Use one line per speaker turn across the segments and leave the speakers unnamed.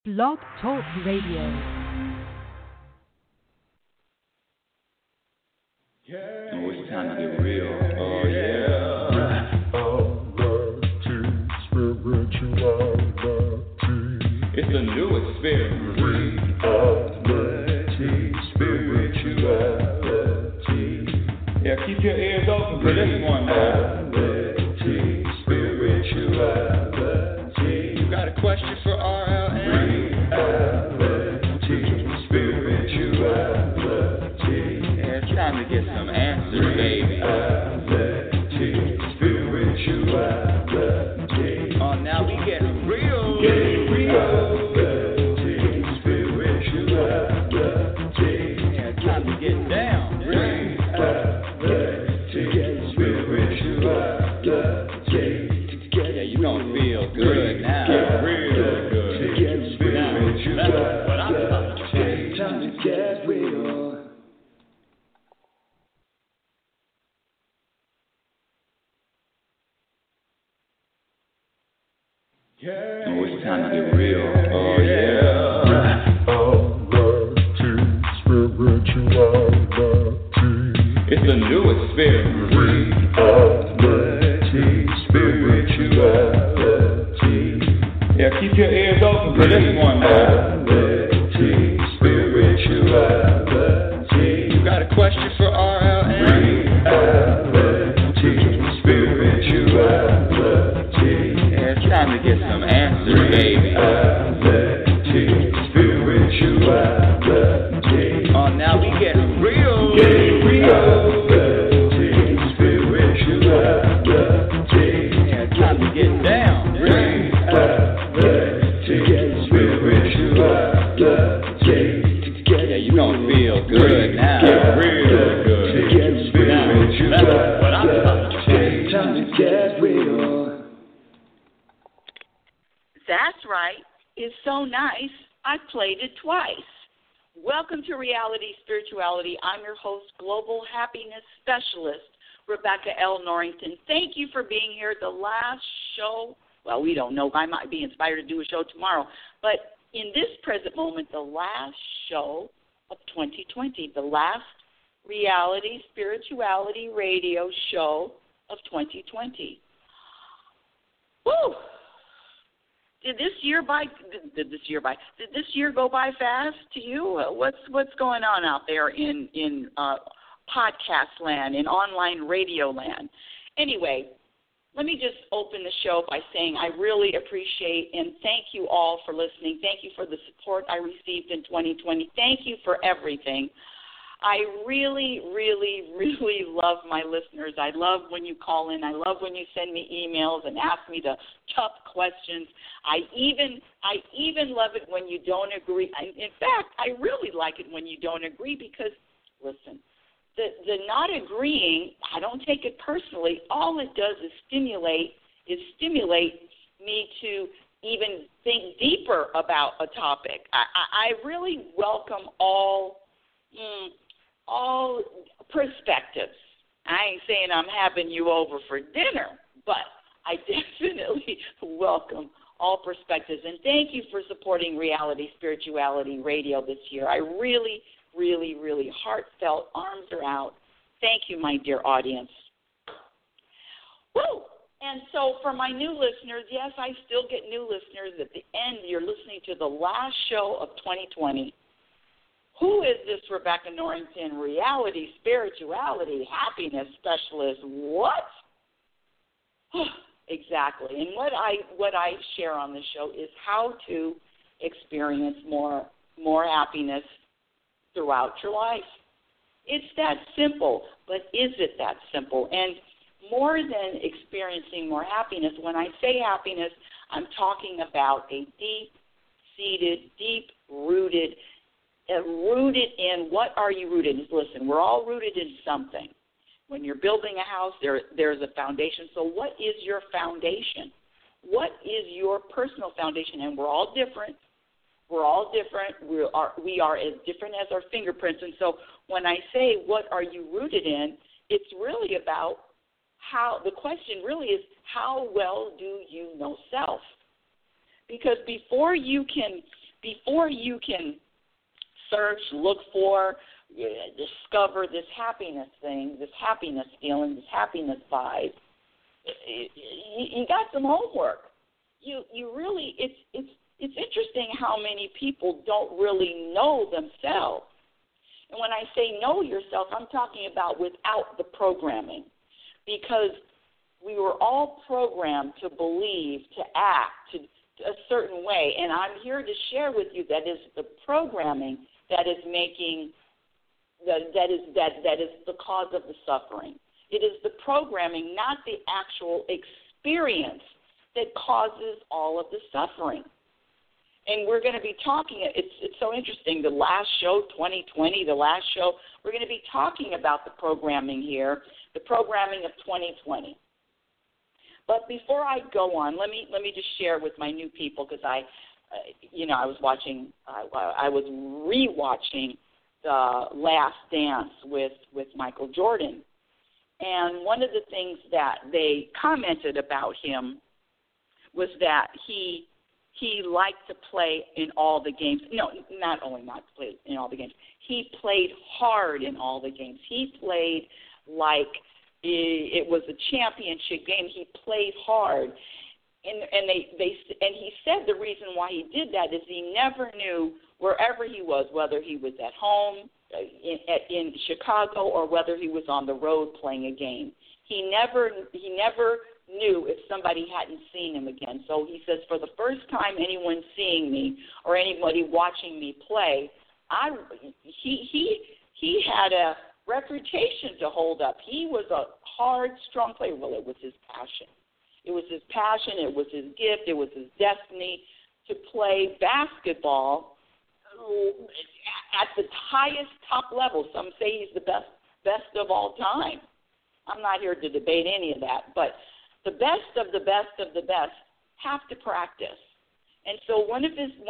Blog Talk Radio.
Oh, it's time to get real. Oh, yeah. It's a new experience. Spirituality. Yeah, keep your ears open for this one now. Spirituality. You got a question for RLN? Spirituality. Yeah, it's time to get some answers, baby. Spirituality. Oh, now we getting real. Getting real. Spirituality. Yeah, it's time to get down. Yeah, you gonna feel good now. Real good. Now, that's what I'm talking about. Time to get real. Oh, it's time to get real. Oh, yeah. It's a new experience. Spirituality. Yeah, keep your ears open for this one now. Spirituality. You got a question for RLN? Spirituality. Yeah, it's time to get some answers, baby. Spirituality. Oh, now we getting real. Getting real. Spirituality. Yeah, it's time to get down. Yeah, you gonna feel good now. Real good. Now, that's what I'm talking about. Time to get real.
That's right. It's so nice. I played it twice. Welcome to Reality Spirituality. I'm your host, Global Happiness Specialist, Rebecca L. Norrington. Thank you for being here. The last show, well, we don't know. I might be inspired to do a show tomorrow. But in this present moment, the last show of 2020, the last Reality Spirituality radio show of 2020. Woo! Did this year go by fast to you? What's going on out there in podcast land, in online radio land? Anyway, let me just open the show by saying I really appreciate and thank you all for listening. Thank you for the support I received in 2020. Thank you for everything. I really, really, really love my listeners. I love when you call in. I love when you send me emails and ask me the tough questions. I even love it when you don't agree. In fact, I really like it when you don't agree because, listen, the not agreeing, I don't take it personally. All it does is stimulate me to even think deeper about a topic. I really welcome all perspectives. I ain't saying I'm having you over for dinner, but I definitely welcome all perspectives. And thank you for supporting Reality Spirituality Radio this year. I really, really, really heartfelt, arms are out. Thank you, my dear audience. Woo! And so for my new listeners, yes, I still get new listeners. At the end, you're listening to the last show of 2020. Who is this Rebecca Norrington, reality, spirituality, happiness specialist? What? Exactly. And what I share on the show is how to experience more happiness throughout your life. It's that simple, but is it that simple? And more than experiencing more happiness, when I say happiness, I'm talking about a deep-seated, deep-rooted in, what are you rooted in? Listen, we're all rooted in something. When you're building a house, there's a foundation. So what is your foundation? What is your personal foundation? And we're all different. We're all different. We are as different as our fingerprints. And so when I say what are you rooted in, it's really about the question really is, how well do you know self? Because before you can before you can search, look for, discover this happiness thing, this happiness feeling, this happiness vibe, you got some homework. You really, it's interesting how many people don't really know themselves. And when I say know yourself, I'm talking about without the programming, because we were all programmed to believe, to act, to a certain way. And I'm here to share with you that is the programming that is making, that is the cause of the suffering. It is the programming, not the actual experience, that causes all of the suffering. And we're going to be talking, it's so interesting, the last show, 2020, the last show, we're going to be talking about the programming here, the programming of 2020. But before I go on, let me just share with my new people, because I was rewatching The Last Dance with Michael Jordan. And one of the things that they commented about him was that he liked to play in all the games. No, not only not to play in all the games. He played hard in all the games. He played like it was a championship game. He played hard. And he said the reason why he did that is he never knew, wherever he was, whether he was at home in Chicago or whether he was on the road playing a game. He never knew if somebody hadn't seen him again. So he says, for the first time anyone seeing me or anybody watching me play, he had a reputation to hold up. He was a hard, strong player. Well, it was his passion. It was his passion. It was his gift. It was his destiny to play basketball at the highest top level. Some say he's the best of all time. I'm not here to debate any of that, but the best of the best of the best have to practice. And so one of his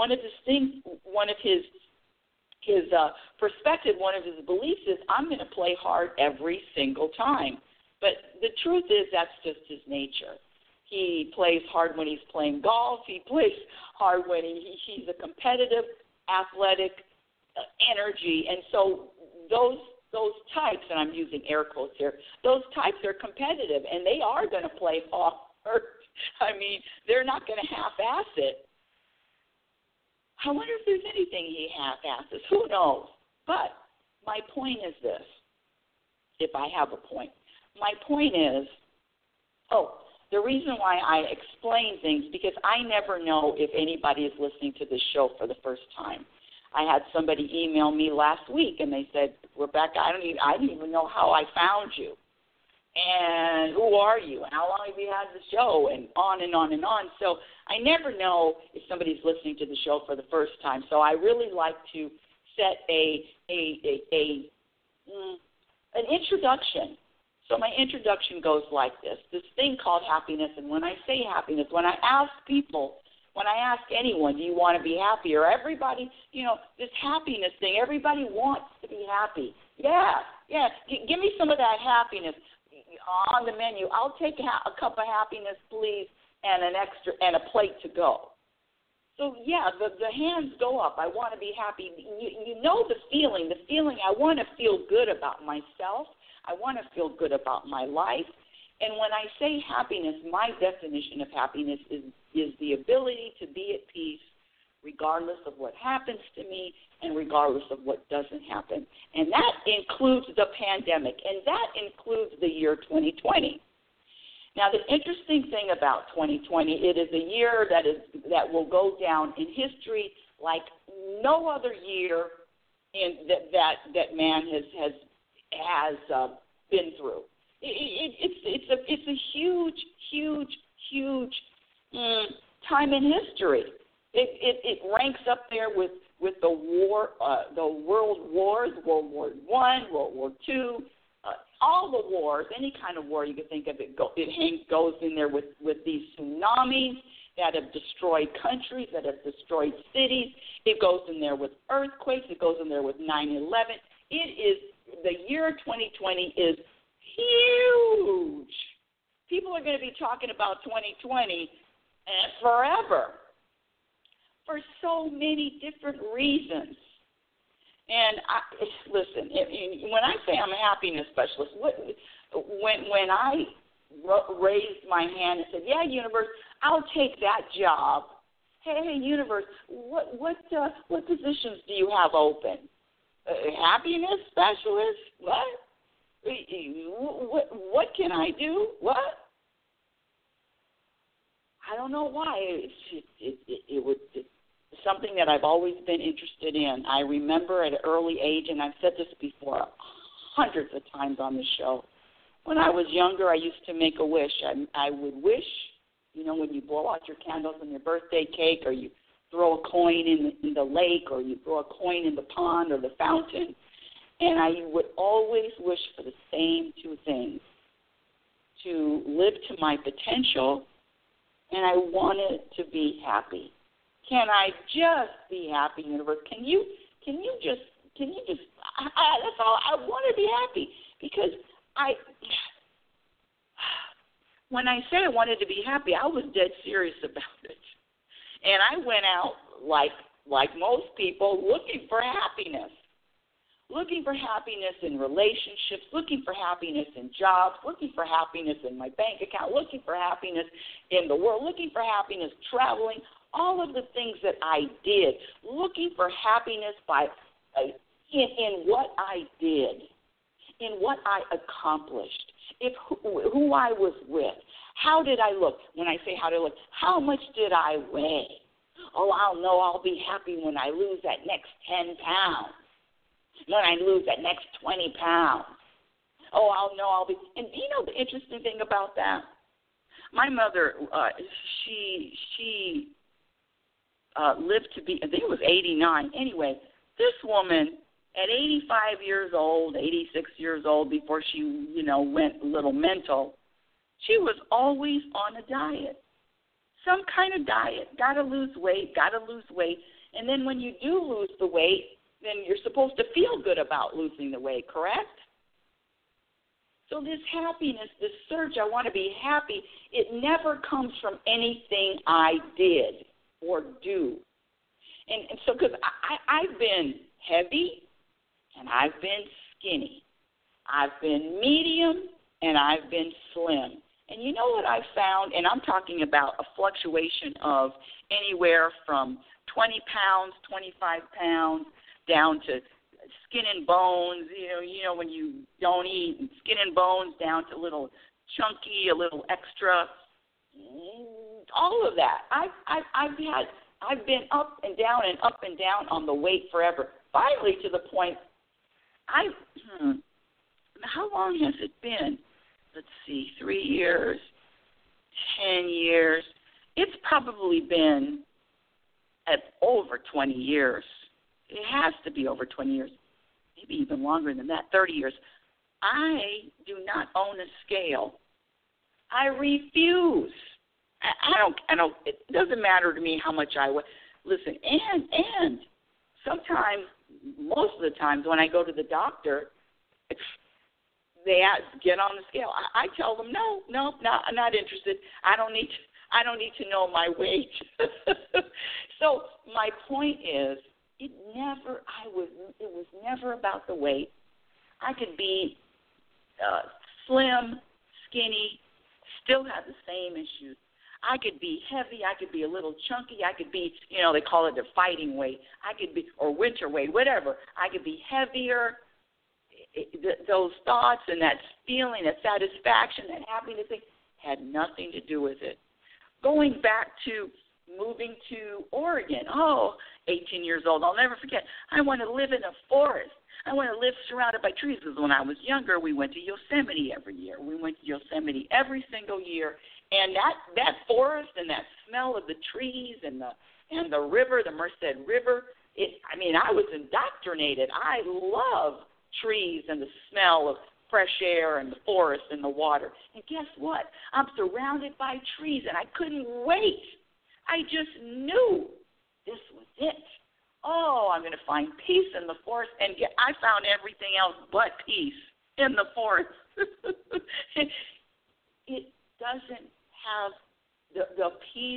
perspective, one of his beliefs is, I'm going to play hard every single time. But the truth is, that's just his nature. He plays hard when he's playing golf. He plays hard when he's a competitive, athletic energy. And so those types, and I'm using air quotes here, those types are competitive, and they are going to play hard. I mean, they're not going to half-ass it. I wonder if there's anything he half-asses. Who knows? But my point is this, if I have a point. My point is, the reason why I explain things, because I never know if anybody is listening to this show for the first time. I had somebody email me last week, and they said, Rebecca, I didn't even know how I found you. And who are you? And how long have you had the show? And on and on and on. So I never know if somebody's listening to the show for the first time. So I really like to set an introduction. So my introduction goes like this thing called happiness. And when I say happiness, when I ask people, when I ask anyone, do you want to be happy? Or everybody, this happiness thing, everybody wants to be happy. Yeah. Give me some of that happiness on the menu. I'll take a cup of happiness, please, and a plate to go. So, yeah, the hands go up. I want to be happy. You know the feeling. I want to feel good about myself. I want to feel good about my life. And when I say happiness, my definition of happiness is the ability to be at peace regardless of what happens to me and regardless of what doesn't happen. And that includes the pandemic, and that includes the year 2020. Now, the interesting thing about 2020, it is a year that will go down in history like no other year that man has been through. It's a huge time in history. It ranks up there with the world wars, World War I, World War II, all the wars, any kind of war you could think of. It goes in there with these tsunamis that have destroyed countries, that have destroyed cities. It goes in there with earthquakes. It goes in there with 9/11. The year 2020 is huge. People are going to be talking about 2020 forever. for so many different reasons. And listen, when I say I'm a happiness specialist, when I raised my hand and said, "Yeah, universe, I'll take that job." Hey, universe, what positions do you have open? Happiness specialist? What can I do? What? I don't know why. It was something that I've always been interested in. I remember at an early age, and I've said this before hundreds of times on the show, when I was younger, I used to make a wish. I would wish, when you blow out your candles on your birthday cake, or you throw a coin in the lake, or you throw a coin in the pond or the fountain, and I would always wish for the same two things: to live to my potential, and I wanted to be happy. Can I just be happy, universe? Can you just that's all. I want to be happy, because when I said I wanted to be happy, I was dead serious about it. And I went out like most people, looking for happiness in relationships, looking for happiness in jobs, looking for happiness in my bank account, looking for happiness in the world, looking for happiness traveling, all of the things that I did, looking for happiness in what I did, in what I accomplished, who I was with. How did I look? When I say how did I look, how much did I weigh? Oh, I'll know I'll be happy when I lose that next 10 pounds, when I lose that next 20 pounds. Oh, I'll know I'll be. And you know the interesting thing about that? My mother, she lived to be, I think it was 89. Anyway, this woman at 85 years old, 86 years old, before she, went a little mental, she was always on a diet, some kind of diet. Got to lose weight. And then when you do lose the weight, then you're supposed to feel good about losing the weight, correct? So this happiness, this surge, I want to be happy, it never comes from anything I did or do. And so, because I've been heavy and I've been skinny. I've been medium and I've been slim. And you know what I've found? And I'm talking about a fluctuation of anywhere from 20 pounds, 25 pounds, down to skin and bones, when you don't eat, and skin and bones down to a little chunky, a little extra, all of that. I've been up and down on the weight forever. Finally, to the point, how long has it been? Let's see, 3 years, 10 years. It's probably been at over 20 years. It has to be over 20 years, maybe even longer than that, 30 years. I do not own a scale. I refuse. I don't. It doesn't matter to me how much I weigh. Listen, and sometimes, most of the times when I go to the doctor, they get on the scale. I tell them no, I'm not interested. I don't need to know my weight. So my point is, it was never about the weight. I could be slim, skinny, still have the same issues. I could be heavy. I could be a little chunky. I could be, they call it the fighting weight. I could be, or winter weight, whatever. I could be heavier. Those thoughts and that feeling, that satisfaction, that happiness thing had nothing to do with it. Going back to moving to Oregon, 18 years old, I'll never forget. I want to live in a forest. I want to live surrounded by trees. Because when I was younger, we went to Yosemite every year. We went to Yosemite every single year. And that forest and that smell of the trees and the river, the Merced River, I was indoctrinated. I love trees and the smell of fresh air and the forest and the water. And guess what? I'm surrounded by trees, and I couldn't wait. I just knew this was it. I'm going to find peace in the forest. And I found everything else but peace in the forest. It doesn't have the peace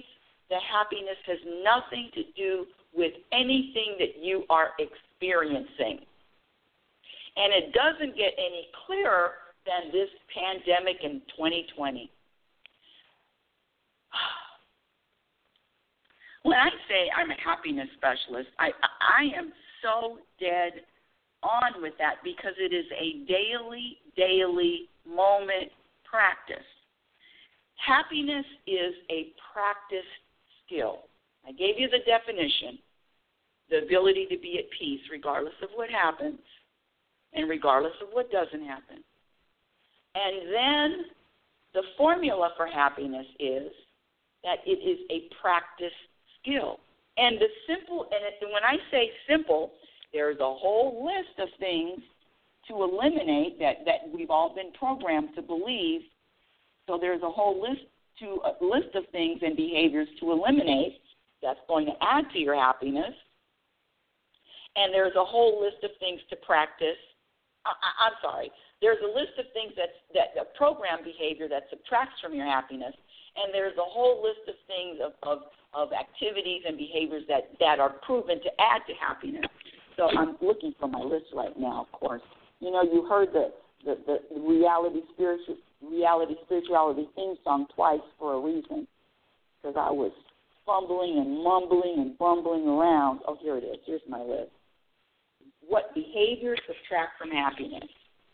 that happiness has nothing to do with anything that you are experiencing. And it doesn't get any clearer than this pandemic in 2020. When I say I'm a happiness specialist, I am so dead on with that because it is a daily moment practice. Happiness is a practice skill. I gave you the definition, the ability to be at peace regardless of what happens and regardless of what doesn't happen. And then the formula for happiness is that it is a practice skill. And the simple, and when I say simple, there's a whole list of things to eliminate that we've all been programmed to believe. So there's a whole list of things and behaviors to eliminate that's going to add to your happiness. And there's a whole list of things to practice. There's a list of things that program behavior that subtracts from your happiness, and there's a whole list of things of activities and behaviors that are proven to add to happiness. So I'm looking for my list right now, of course. You know, you heard the reality spirituality theme song twice for a reason, because I was fumbling and mumbling and bumbling around. Oh, here it is. Here's my list. What behaviors subtract from happiness?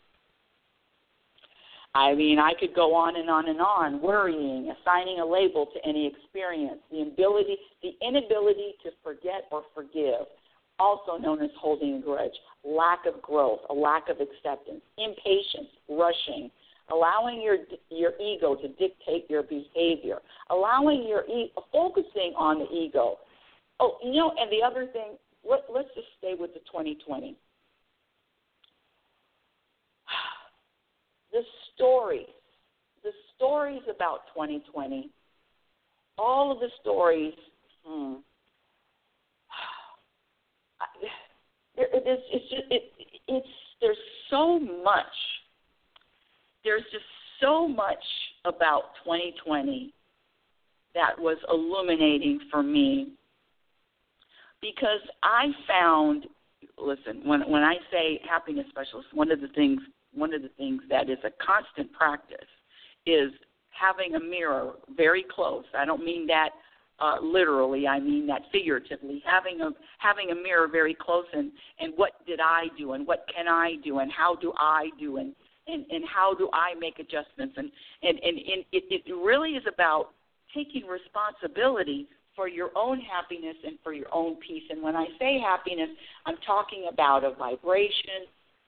I mean, I could go on and on and on. Worrying, assigning a label to any experience, the inability to forget or forgive, also known as holding a grudge, lack of growth, a lack of acceptance, impatience, rushing, allowing your ego to dictate your behavior, focusing on the ego. Oh, you know, and the other thing, let's just stay with the 2020. The stories about 2020, all of the stories, there's so much. There's just so much about 2020 that was illuminating for me, because I found, listen, when I say happiness specialist, one of the things that is a constant practice is having a mirror very close. I don't mean that literally, I mean that figuratively. Having a mirror very close, and what did I do, and what can I do, and how do I do, and how do I make adjustments, and it really is about taking responsibility for your own happiness and for your own peace. And when I say happiness, I'm talking about a vibration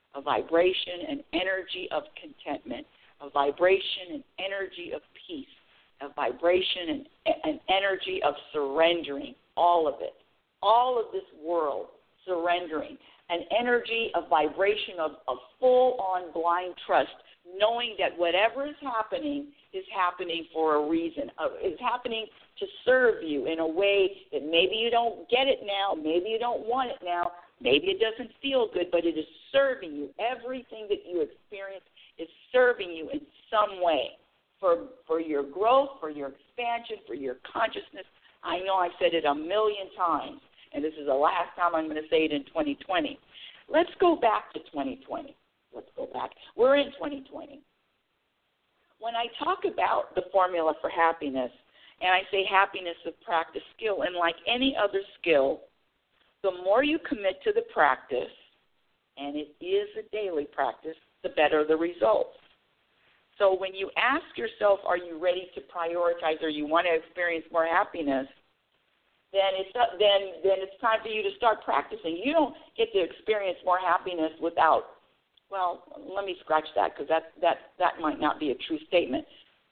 and energy of contentment, a vibration and energy of peace, a vibration and energy of surrendering, all of it, all of this world surrendering, an energy of vibration of full-on blind trust, knowing that whatever is happening for a reason, is happening to serve you in a way that maybe you don't get it now, maybe you don't want it now, maybe it doesn't feel good, but it is serving you. Everything that you experience is serving you in some way for your growth, for your expansion, for your consciousness. I know I've said it a million times, and this is the last time I'm going to say it in 2020. Let's go back to 2020. Let's go back. We're in 2020. When I talk about the formula for happiness, and I say happiness is a practice skill, and like any other skill, the more you commit to the practice, and it is a daily practice, the better the results. So when you ask yourself, are you ready to prioritize, or you want to experience more happiness, then it's time for you to start practicing. You don't get to experience more happiness without, well, let me scratch that, because that might not be a true statement.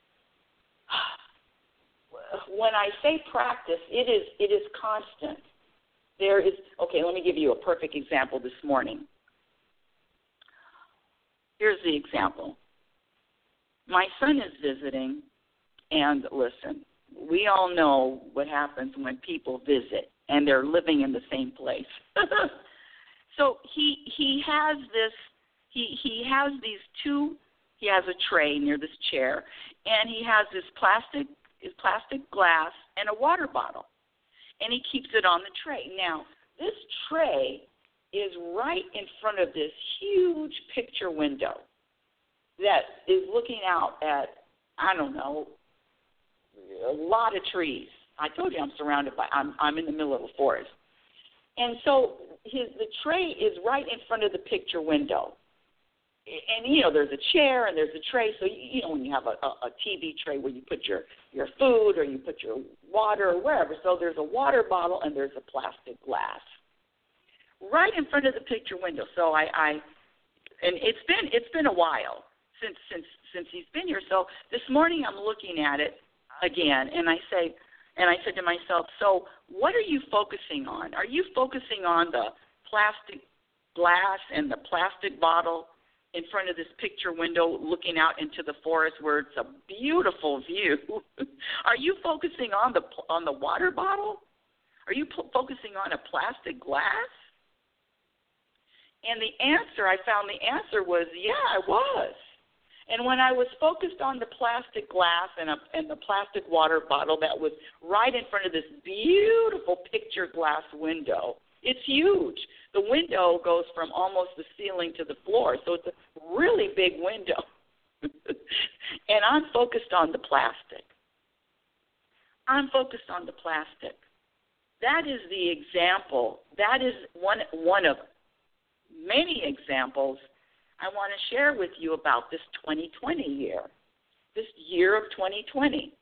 When I say practice, it is constant. Let me give you a perfect example this morning. Here's the example. My son is visiting, and listen, we all know what happens when people visit and they're living in the same place. So he has a tray near this chair, and he has this plastic plastic glass and a water bottle, and he keeps it on the tray. Now, this tray is right in front of this huge picture window that is looking out at, I don't know, a lot of trees. I told you I'm surrounded by, I'm in the middle of a forest. And so the tray is right in front of the picture window. And, you know, there's a chair and there's a tray. So, you know, when you have a TV tray where you put your food or you put your water or wherever. So there's a water bottle and there's a plastic glass right in front of the picture window. So and it's been a while since he's been here. So this morning I'm looking at it again, and I said to myself, so what are you focusing on? Are you focusing on the plastic glass and the plastic bottle in front of this picture window looking out into the forest where it's a beautiful view? Are you focusing on the water bottle? Are you focusing on a plastic glass? And I found the answer was, yeah, I was. And when I was focused on the plastic glass and the plastic water bottle that was right in front of this beautiful picture glass window, it's huge. The window goes from almost the ceiling to the floor, so it's a really big window. And I'm focused on the plastic. I'm focused on the plastic. That is the example. That is one of many examples I want to share with you about this 2020 year, this year of 2020.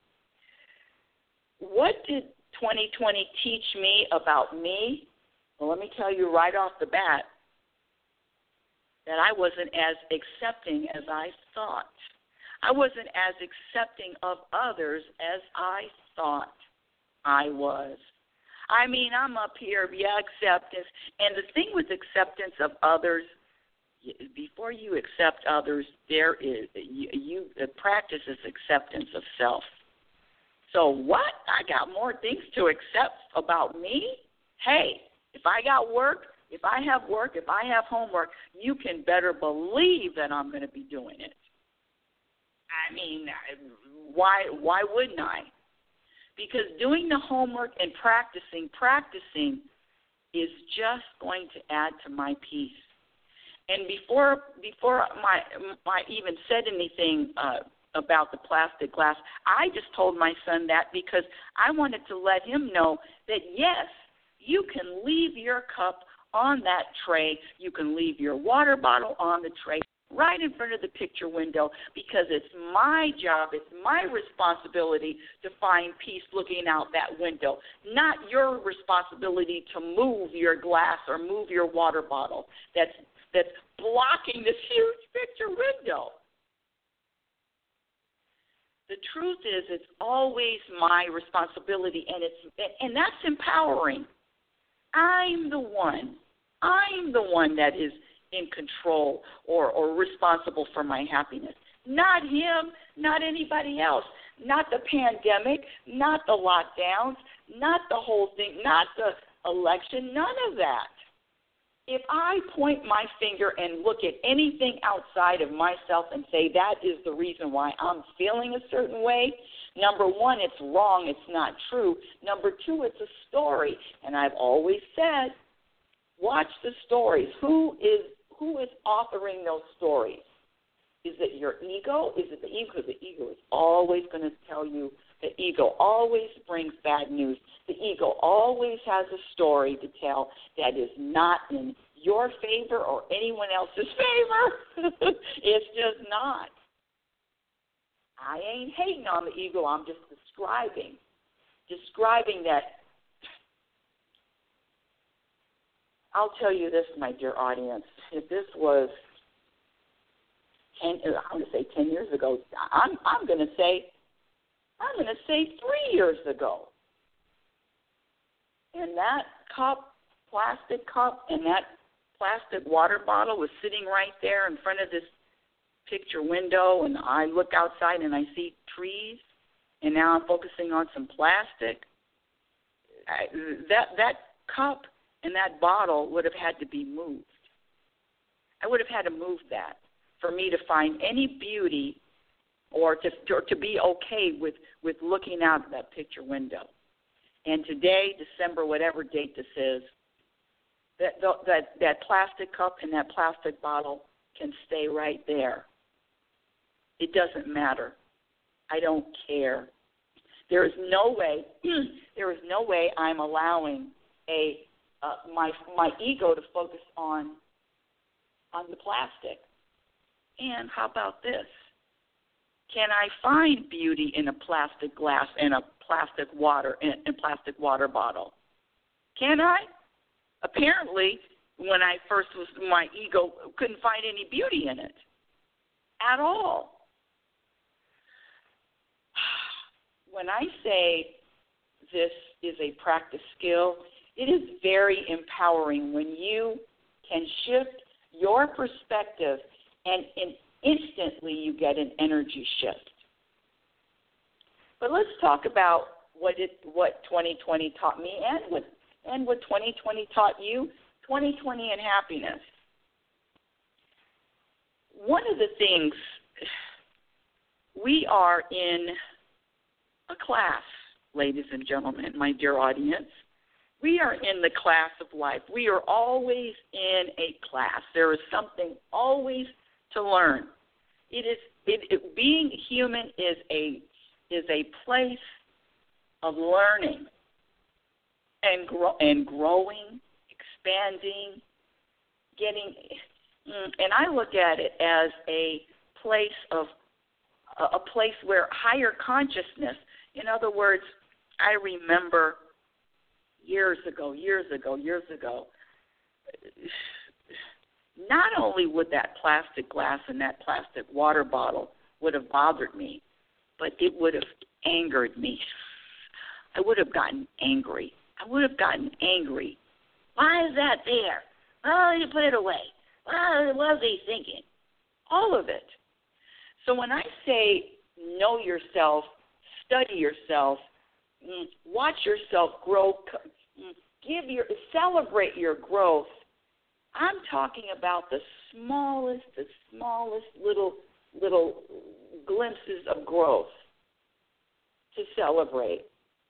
What did 2020 teach me about me? Well, let me tell you right off the bat that I wasn't as accepting as I thought. I wasn't as accepting of others as I thought I was. I mean, I'm up here, acceptance. And the thing with acceptance of others, before you accept others, there is the practice is acceptance of self. So what? I got more things to accept about me? Hey, if I got work, if I have homework, you can better believe that I'm going to be doing it. I mean, why wouldn't I? Because doing the homework and practicing is just going to add to my peace. And before I even said anything about the plastic glass, I just told my son that because I wanted to let him know that, yes, you can leave your cup on that tray. You can leave your water bottle on the tray right in front of the picture window because it's my job, it's my responsibility to find peace looking out that window, not your responsibility to move your glass or move your water bottle that's blocking this huge picture window. The truth is, it's always my responsibility, and that's empowering. I'm the one that is in control or responsible for my happiness. Not him, not anybody else, not the pandemic, not the lockdowns, not the whole thing, not the election, none of that. If I point my finger and look at anything outside of myself and say that is the reason why I'm feeling a certain way, number one, it's wrong, it's not true. Number two, it's a story. And I've always said, watch the stories. Who is authoring those stories? Is it your ego? Is it the ego? The ego is always going to tell you. The ego always brings bad news. The ego always has a story to tell that is not in your favor or anyone else's favor. It's just not. I ain't hating on the ego. I'm just describing that. I'll tell you this, my dear audience. If this was 10 years ago, I'm going to say 3 years ago. And that plastic cup, and that plastic water bottle was sitting right there in front of this picture window, and I look outside and I see trees, and now I'm focusing on some plastic. That cup and that bottle would have had to be moved. I would have had to move that for me to find any beauty or to be okay with looking out of that picture window. And today, December, whatever date this is, that plastic cup and that plastic bottle can stay right there. It doesn't matter. I don't care. There is no way I'm allowing my ego to focus on the plastic. And how about this? Can I find beauty in a plastic glass and a plastic water bottle? Can I? Apparently, when I first was, my ego couldn't find any beauty in it at all. When I say this is a practice skill, it is very empowering when you can shift your perspective and instantly you get an energy shift. But let's talk about what 2020 taught me and what 2020 taught you, 2020 and happiness. One of the things, we are in a class, ladies and gentlemen, my dear audience. We are in the class of life. We are always in a class. There is something always to learn. Being human is a place of learning and growing, expanding, getting. And I look at it as a place where higher consciousness. In other words, I remember years ago, not only would that plastic glass and that plastic water bottle would have bothered me, but it would have angered me. I would have gotten angry. Why is that there? Oh, you put it away. What was he thinking? All of it. So when I say know yourself, study yourself, watch yourself grow, celebrate your growth, I'm talking about the smallest little glimpses of growth to celebrate.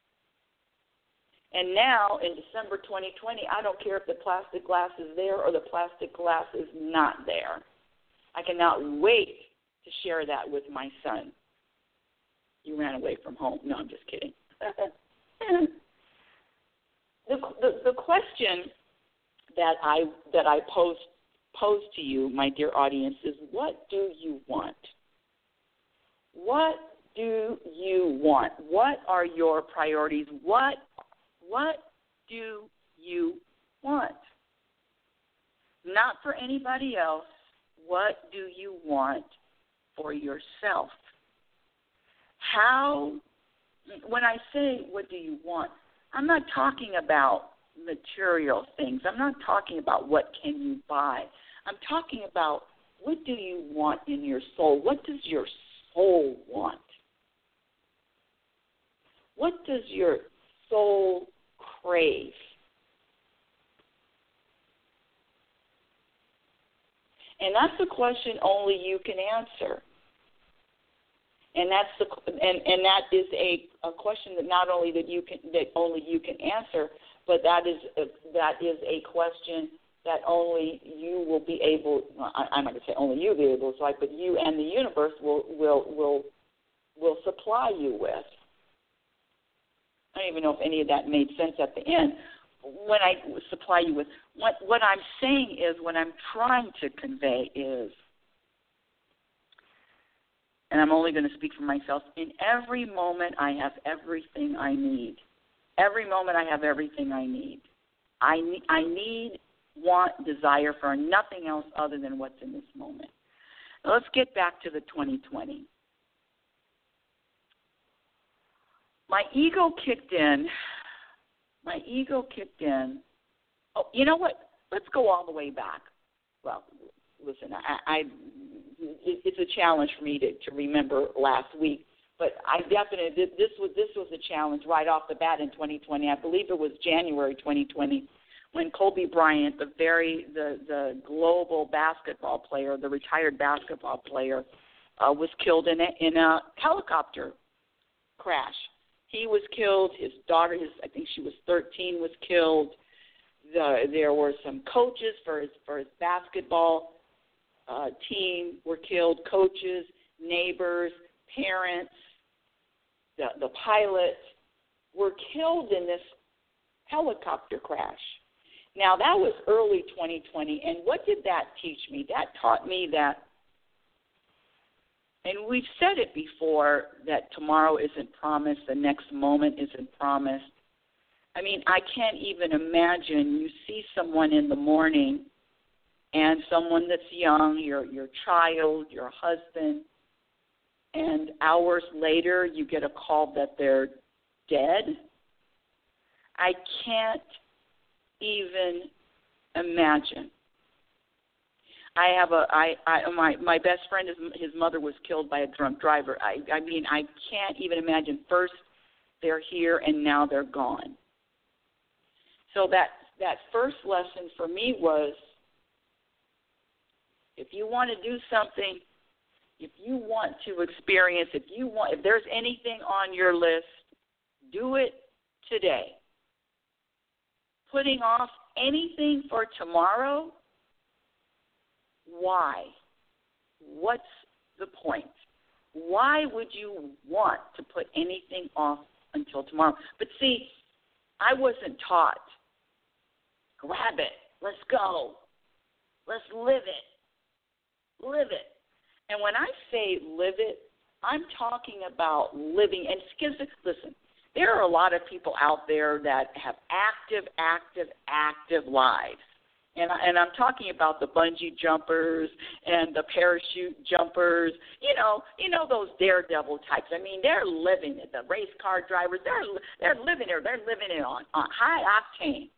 And now, in December 2020, I don't care if the plastic glass is there or the plastic glass is not there. I cannot wait to share that with my son. You ran away from home. No, I'm just kidding. The question that I pose to you, my dear audience, is what do you want? What do you want? What are your priorities? What do you want? Not for anybody else. What do you want for yourself? When I say what do you want, I'm not talking about material things. I'm not talking about what can you buy. I'm talking about what do you want in your soul? What does your soul want? What does your soul crave? And that's a question only you can answer. And that is a question that not only only you can answer, but that is a question that only you will be able. I'm not going to say only you will be able to, but you and the universe will supply you with. I don't even know if any of that made sense at the end. When I supply you with, what I'm saying is, what I'm trying to convey is, and I'm only going to speak for myself, in every moment I have everything I need. Every moment I have everything I need. I need, want, desire for nothing else other than what's in this moment. Now let's get back to the 2020. My ego kicked in. Oh, you know what? Let's go all the way back. Well, listen, it's a challenge for me to remember last week, but I definitely this was a challenge right off the bat in 2020. I believe it was January 2020 when Kobe Bryant, the global basketball player, the retired basketball player, was killed in a helicopter crash. He was killed. His daughter, I think she was 13, was killed. There were some coaches for his basketball team were killed. Coaches, neighbors, parents, the pilot were killed in this helicopter crash. Now, that was early 2020, and what did that teach me? That taught me that, and we've said it before, that tomorrow isn't promised, the next moment isn't promised. I mean, I can't even imagine you see someone in the morning and someone that's young, your child, your husband, and hours later you get a call that they're dead. I can't even imagine. My best friend, his mother was killed by a drunk driver. I mean, I can't even imagine. First they're here and now they're gone. So that first lesson for me was, if you want to do something, if you want to experience, if there's anything on your list, do it today. Putting off anything for tomorrow, why? What's the point? Why would you want to put anything off until tomorrow? But see, I wasn't taught, grab it, let's go, let's live it, live it. And when I say live it, I'm talking about living. And listen, there are a lot of people out there that have active lives. And I'm talking about the bungee jumpers and the parachute jumpers, you know those daredevil types. I mean, they're living it. The race car drivers, they're living it. They're living it on high octane.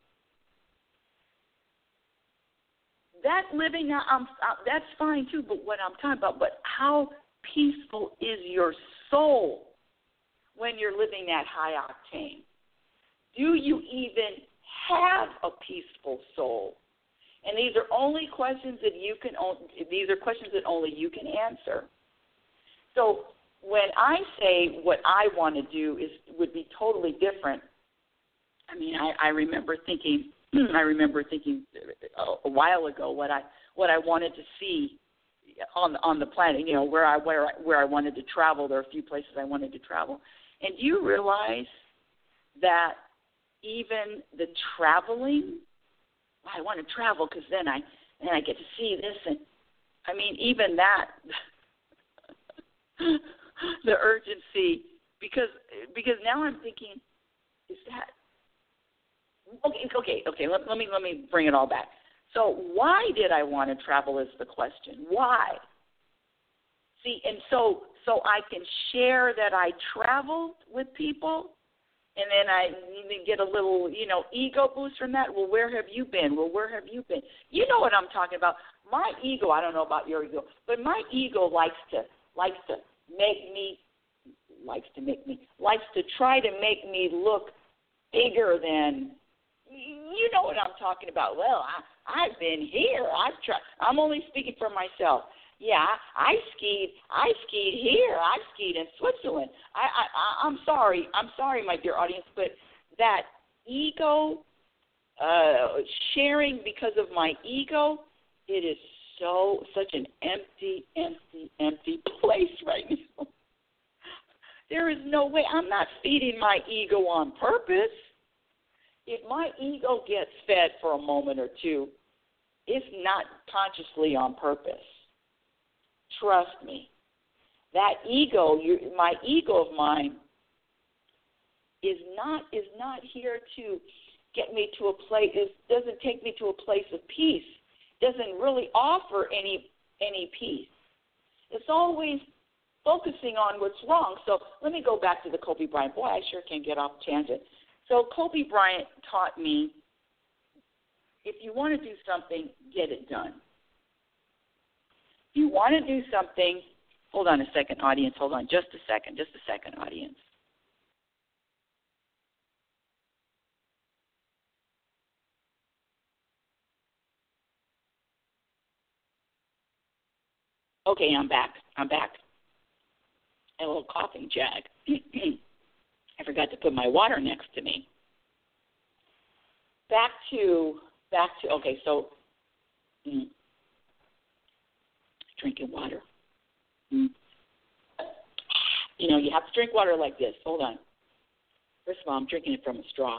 That living, that's fine too, but what I'm talking about, but how peaceful is your soul when you're living that high octane? Do you even have a peaceful soul? And these are only questions that these are questions that only you can answer. So when I say what I want to do would be totally different. I mean, I remember thinking a while ago what I wanted to see on the planet, where I wanted to travel. There are a few places I wanted to travel. And do you realize that even the traveling, I want to travel because then I get to see this, and I mean, even that, the urgency, because now I'm thinking, is that okay? Let me bring it all back. So why did I want to travel is the question. Why? See, and so I can share that I traveled with people. And then I get a little, ego boost from that. Well, where have you been? You know what I'm talking about. My ego, I don't know about your ego, but my ego likes to try to make me look bigger than, you know what I'm talking about. Well, I've been here. I've tried. I'm only speaking for myself. Yeah, I skied here. I skied in Switzerland. I'm sorry, my dear audience, but that ego, sharing because of my ego, it is such an empty place right now. There is no way. I'm not feeding my ego on purpose. If my ego gets fed for a moment or two, it's not consciously on purpose. Trust me. That ego, my ego of mine, is not here to get me to a place. It doesn't take me to a place of peace. Doesn't really offer any peace. It's always focusing on what's wrong. So let me go back to the Kobe Bryant. Boy, I sure can get off tangent. So Kobe Bryant taught me, if you want to do something, get it done. If you want to do something, hold on a second, audience. Hold on just a second, audience. Okay, I'm back. a little coughing jag. I forgot to put my water next to me. Back to okay, so drinking water. You know, you have to drink water like this. Hold on. First of all, I'm drinking it from a straw.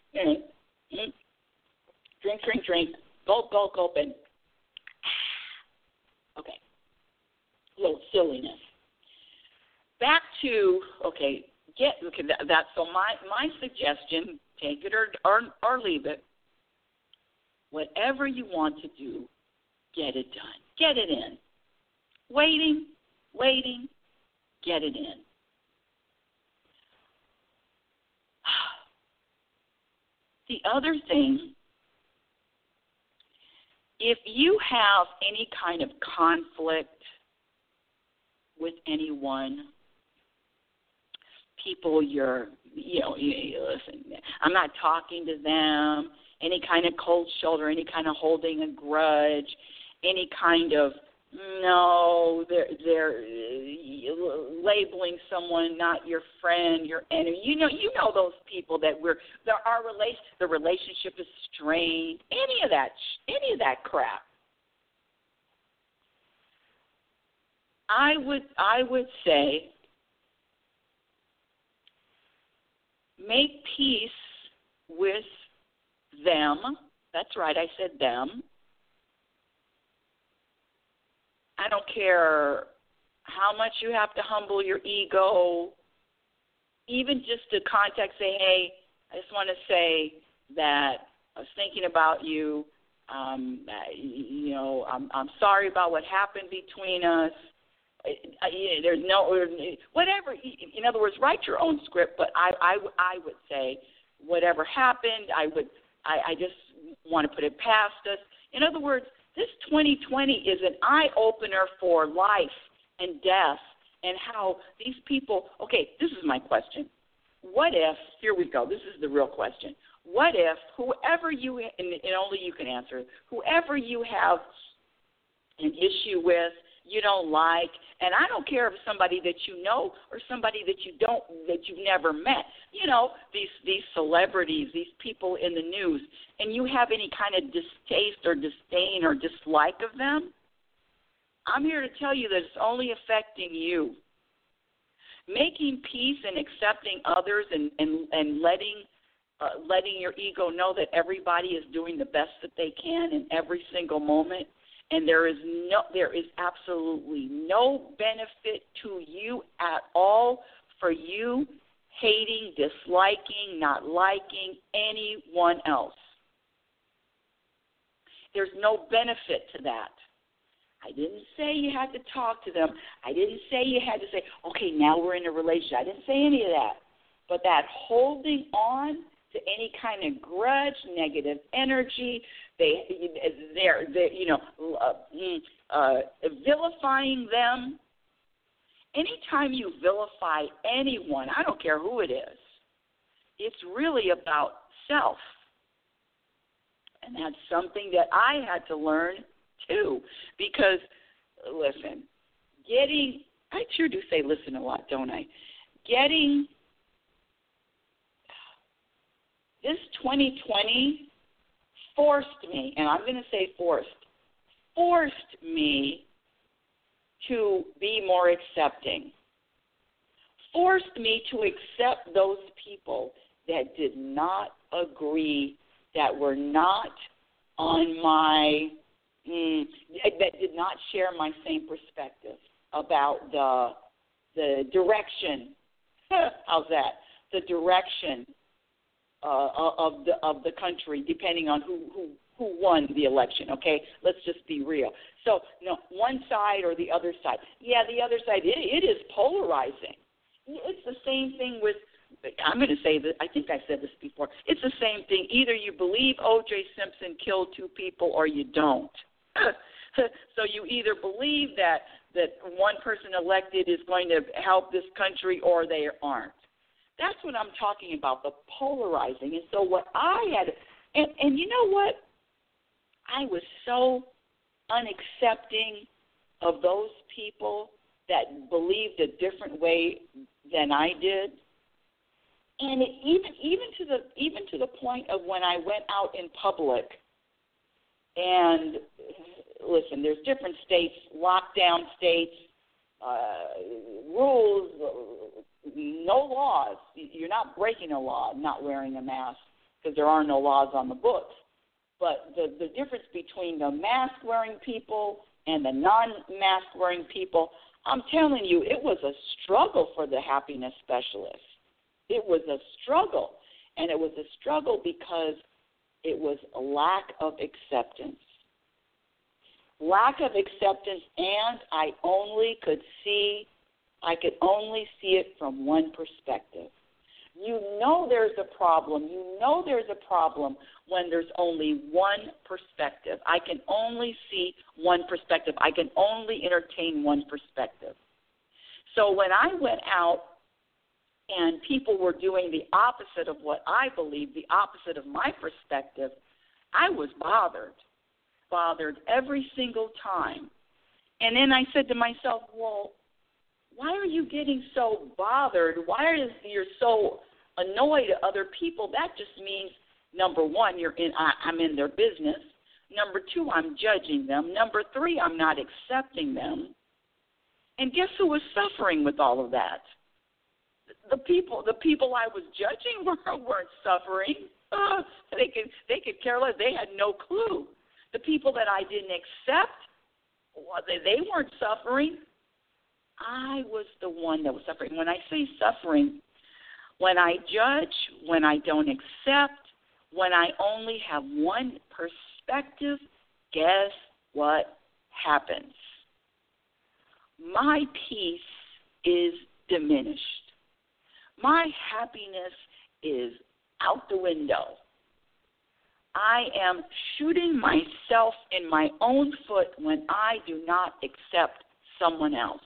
Drink. Gulp, and okay. A little silliness. Back to that. So my suggestion, take it or leave it. Whatever you want to do, get it done. Get it in. Waiting, get it in. The other thing, if you have any kind of conflict with anyone, people listen, I'm not talking to them, any kind of cold shoulder, any kind of holding a grudge, any kind of, they're labeling someone not your friend, your enemy. You know those people that the relationship is strained. Any of that crap. I would say make peace with them. That's right, I said them. I don't care how much you have to humble your ego, even just to contact, say, hey, I just want to say that I was thinking about you. I'm sorry about what happened between us. There's no, whatever. In other words, write your own script. But I would say, whatever happened, I just want to put it past us. In other words, this 2020 is an eye-opener for life and death and how these people, okay, this is my question. What if, here we go, this is the real question. What if whoever you, and only you can answer, whoever you have an issue with, you don't like, and I don't care if it's somebody that you know or somebody that you've never met. You know, these celebrities, these people in the news, and you have any kind of distaste or disdain or dislike of them, I'm here to tell you that it's only affecting you. Making peace and accepting others and letting your ego know that everybody is doing the best that they can in every single moment. And there is absolutely no benefit to you at all for you hating, disliking, not liking anyone else. There's no benefit to that. I didn't say you had to talk to them. I didn't say you had to say, okay, now we're in a relationship. I didn't say any of that. But that holding on to any kind of grudge, negative energy, they're vilifying them. Anytime you vilify anyone, I don't care who it is, it's really about self. And that's something that I had to learn too. Because, listen, I sure do say listen a lot, don't I? This 2020 forced me, and I'm going to say forced me to be more accepting, forced me to accept those people that did not agree, that were not on my, that did not share my same perspective about the direction, how's that, the direction of the country, depending on who won the election, okay? Let's just be real. So, one side or the other side. Yeah, the other side, it is polarizing. It's the same thing with, I'm going to say that, I think I said this before, it's the same thing. Either you believe O.J. Simpson killed 2 people or you don't. So you either believe that one person elected is going to help this country or they aren't. That's what I'm talking about, the polarizing. And so what I had, and you know what? I was so unaccepting of those people that believed a different way than I did. And it, even to the point of when I went out in public, and listen, there's different states, lockdown states, rules, no laws. You're not breaking a law not wearing a mask because there are no laws on the books. But the difference between the mask-wearing people and the non-mask-wearing people, I'm telling you, it was a struggle for the happiness specialist. It was a struggle, and it was a struggle because it was a lack of acceptance. Lack of acceptance, and I could only see it from one perspective. You know there's a problem. You know there's a problem when there's only one perspective. I can only see one perspective. I can only entertain one perspective. So when I went out and people were doing the opposite of what I believed, the opposite of my perspective, I was bothered every single time. And then I said to myself, well, why are you getting so bothered? Why are you so annoyed at other people? That just means, number one, I'm in their business. Number two, I'm judging them. Number three, I'm not accepting them. And guess who was suffering with all of that? The people I was judging weren't suffering. They could care less. They had no clue. The people that I didn't accept, well, they weren't suffering. I was the one that was suffering. When I say suffering, when I judge, when I don't accept, when I only have one perspective, guess what happens? My peace is diminished. My happiness is out the window. I am shooting myself in my own foot when I do not accept someone else.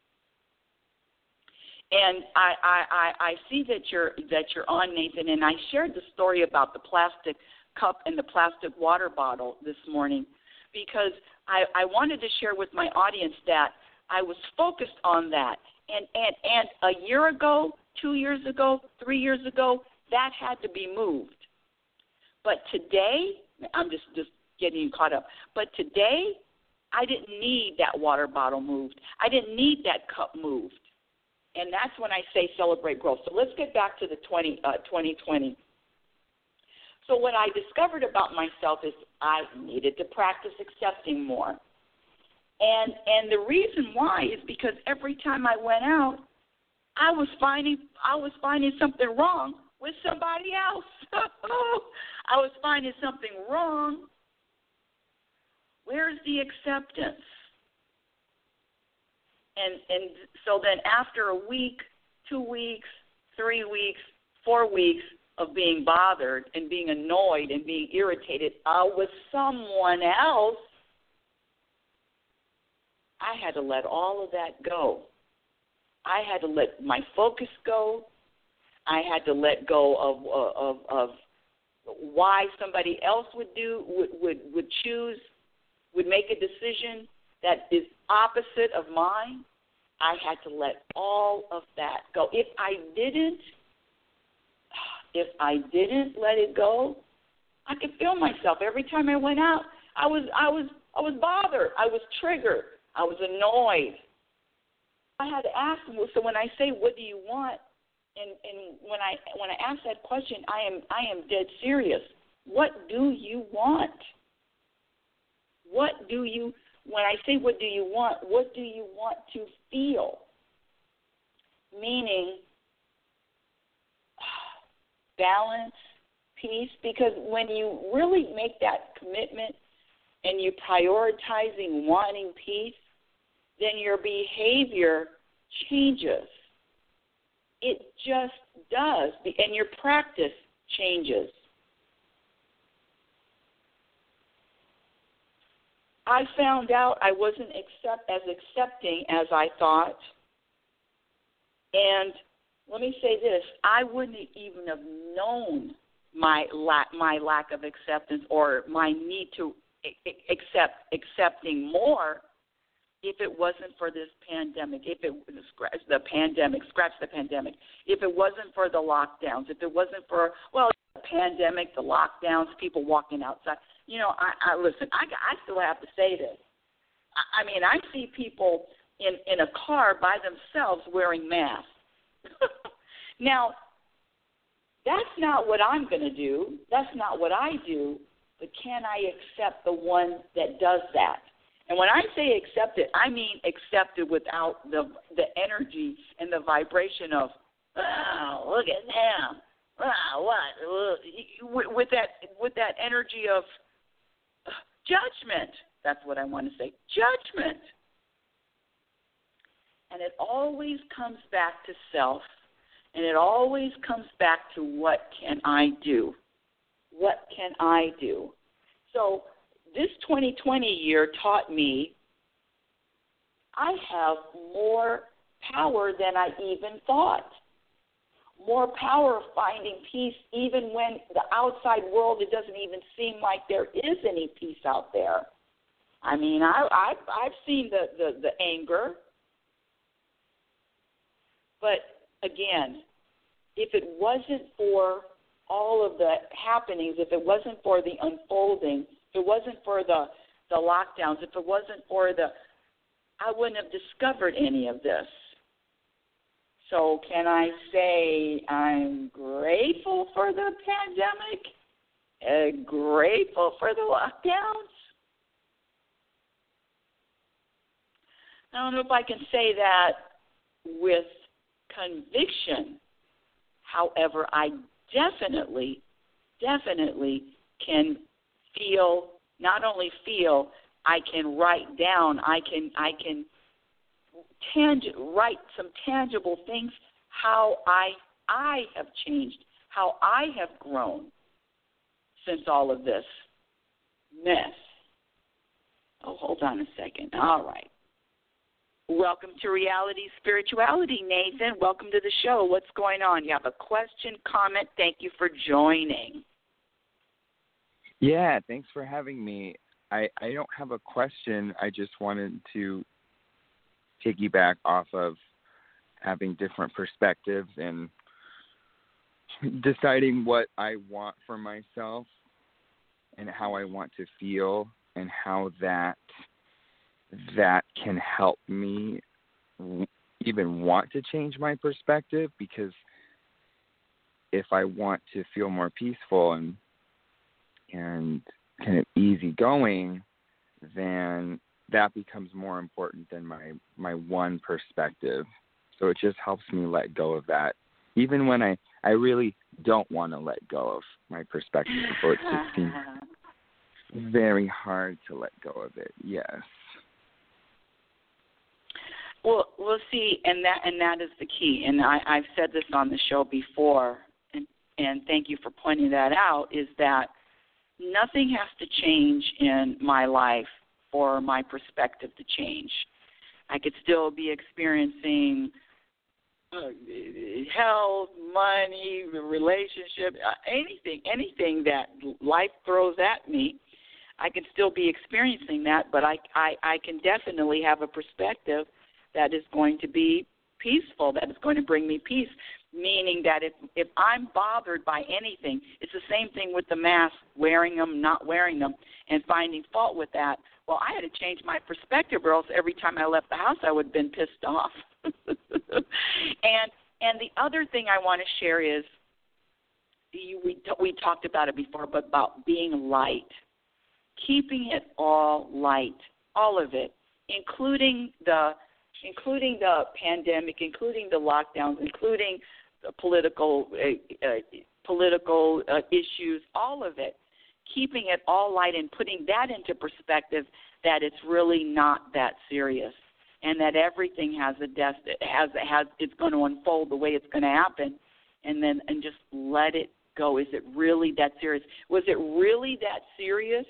And I see that you're on, Nathan, and I shared the story about the plastic cup and the plastic water bottle this morning because I wanted to share with my audience that I was focused on that. And a year ago, 2 years ago, 3 years ago, that had to be moved. But today, I'm just getting you caught up, but today I didn't need that water bottle moved. I didn't need that cup moved. And that's when I say celebrate growth. So let's get back to the 2020. So what I discovered about myself is I needed to practice accepting more. And the reason why is because every time I went out, I was finding something wrong with somebody else. I was finding something wrong. Where's the acceptance? And so then after a week, 2 weeks, 3 weeks, 4 weeks of being bothered and being annoyed and being irritated with someone else, I had to let all of that go. I had to let my focus go. I had to let go of why somebody else would choose, would make a decision that is opposite of mine. I had to let all of that go. If I didn't let it go, I could feel myself every time I went out. I was bothered. I was triggered. I was annoyed. I had to ask them. So when I say, "What do you want?" and when I ask that question, I am dead serious. What do you want? When I say what do you want to feel? Meaning balance, peace, because when you really make that commitment and you're prioritizing wanting peace, then your behavior changes. It just does, and your practice changes. I found out I wasn't as accepting as I thought. And let me say this, I wouldn't even have known my lack of acceptance or my need to accepting more if it wasn't for this pandemic, scratch the pandemic, if it wasn't for the lockdowns, if it wasn't for, well, the pandemic, the lockdowns, people walking outside, I listen, I still have to say this. I mean, I see people in a car by themselves wearing masks. Now, that's not what I'm going to do. That's not what I do. But can I accept the one that does that? And when I say accept it, I mean accept it without the energy and the vibration of, oh, look at them. Oh, what? With that energy of judgment. That's what I want to say. Judgment. And it always comes back to self. And it always comes back to what can I do? What can I do? So this 2020 year taught me I have more power than I even thought. More power of finding peace even when the outside world, it doesn't even seem like there is any peace out there. I mean, I've seen the anger. But again, if it wasn't for all of the happenings, if it wasn't for the unfolding, if it wasn't for the lockdowns, if it wasn't for I wouldn't have discovered any of this. So can I say I'm grateful for the pandemic? Grateful for the lockdowns? I don't know if I can say that with conviction. However, I definitely can feel, not only feel, I can write down, I can write some tangible things, how I have changed, how I have grown since all of this mess. Oh, hold on a second. All right. Welcome to Reality Spirituality, Nathan. Welcome to the show. What's going on? You have a question, comment? Thank you for joining.
Yeah, thanks for having me. I don't have a question. I just wanted to piggyback off of having different perspectives and deciding what I want for myself and how I want to feel and how that can help me even want to change my perspective, because if I want to feel more peaceful and kind of easygoing, then that becomes more important than my one perspective. So it just helps me let go of that, even when I really don't want to let go of my perspective. So it just seems very hard to let go of it. Yes.
Well, we'll see, and that is the key. And I've said this on the show before, and thank you for pointing that out, is that nothing has to change in my life for my perspective to change. I could still be experiencing health, money, relationship, anything that life throws at me. I can still be experiencing that, but I can definitely have a perspective that is going to be peaceful, that is going to bring me peace, meaning that if I'm bothered by anything, it's the same thing with the mask, wearing them, not wearing them, and finding fault with that. Well, I had to change my perspective, or else every time I left the house, I would have been pissed off. And the other thing I want to share is, we talked about it before, but about being light, keeping it all light, all of it, including the pandemic, including the lockdowns, including the political issues, all of it, keeping it all light and putting that into perspective, that it's really not that serious, and that everything has it's going to unfold the way it's going to happen, and just let it go. Is it really that serious? Was it really that serious?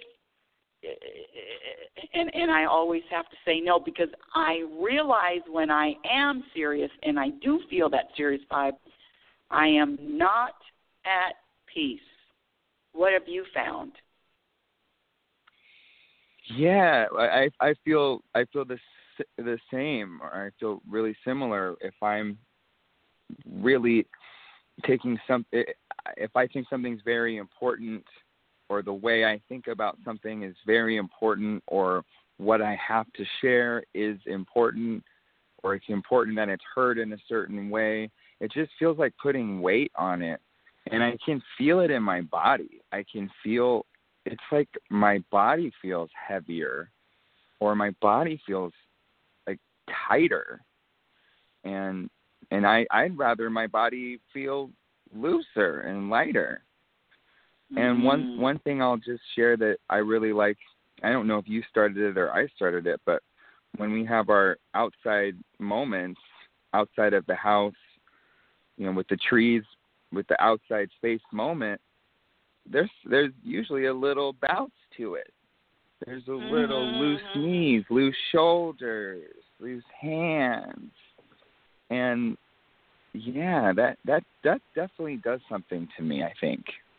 And I always have to say no, because I realize when I am serious and I do feel that serious vibe, I am not at peace. What have you found?
Yeah, I feel the the same, or I feel really similar if I'm really taking if I think something's very important, or the way I think about something is very important, or what I have to share is important, or it's important that it's heard in a certain way, it just feels like putting weight on it. And I can feel it in my body. I can feel, it's like my body feels heavier, or my body feels like tighter. And I'd rather my body feel looser and lighter. And one thing I'll just share that I really like, I don't know if you started it or I started it, but when we have our outside moments outside of the house, with the trees, with the outside space moment, there's usually a little bounce to it. There's a little loose knees, loose shoulders, loose hands. And yeah, that definitely does something to me, I think.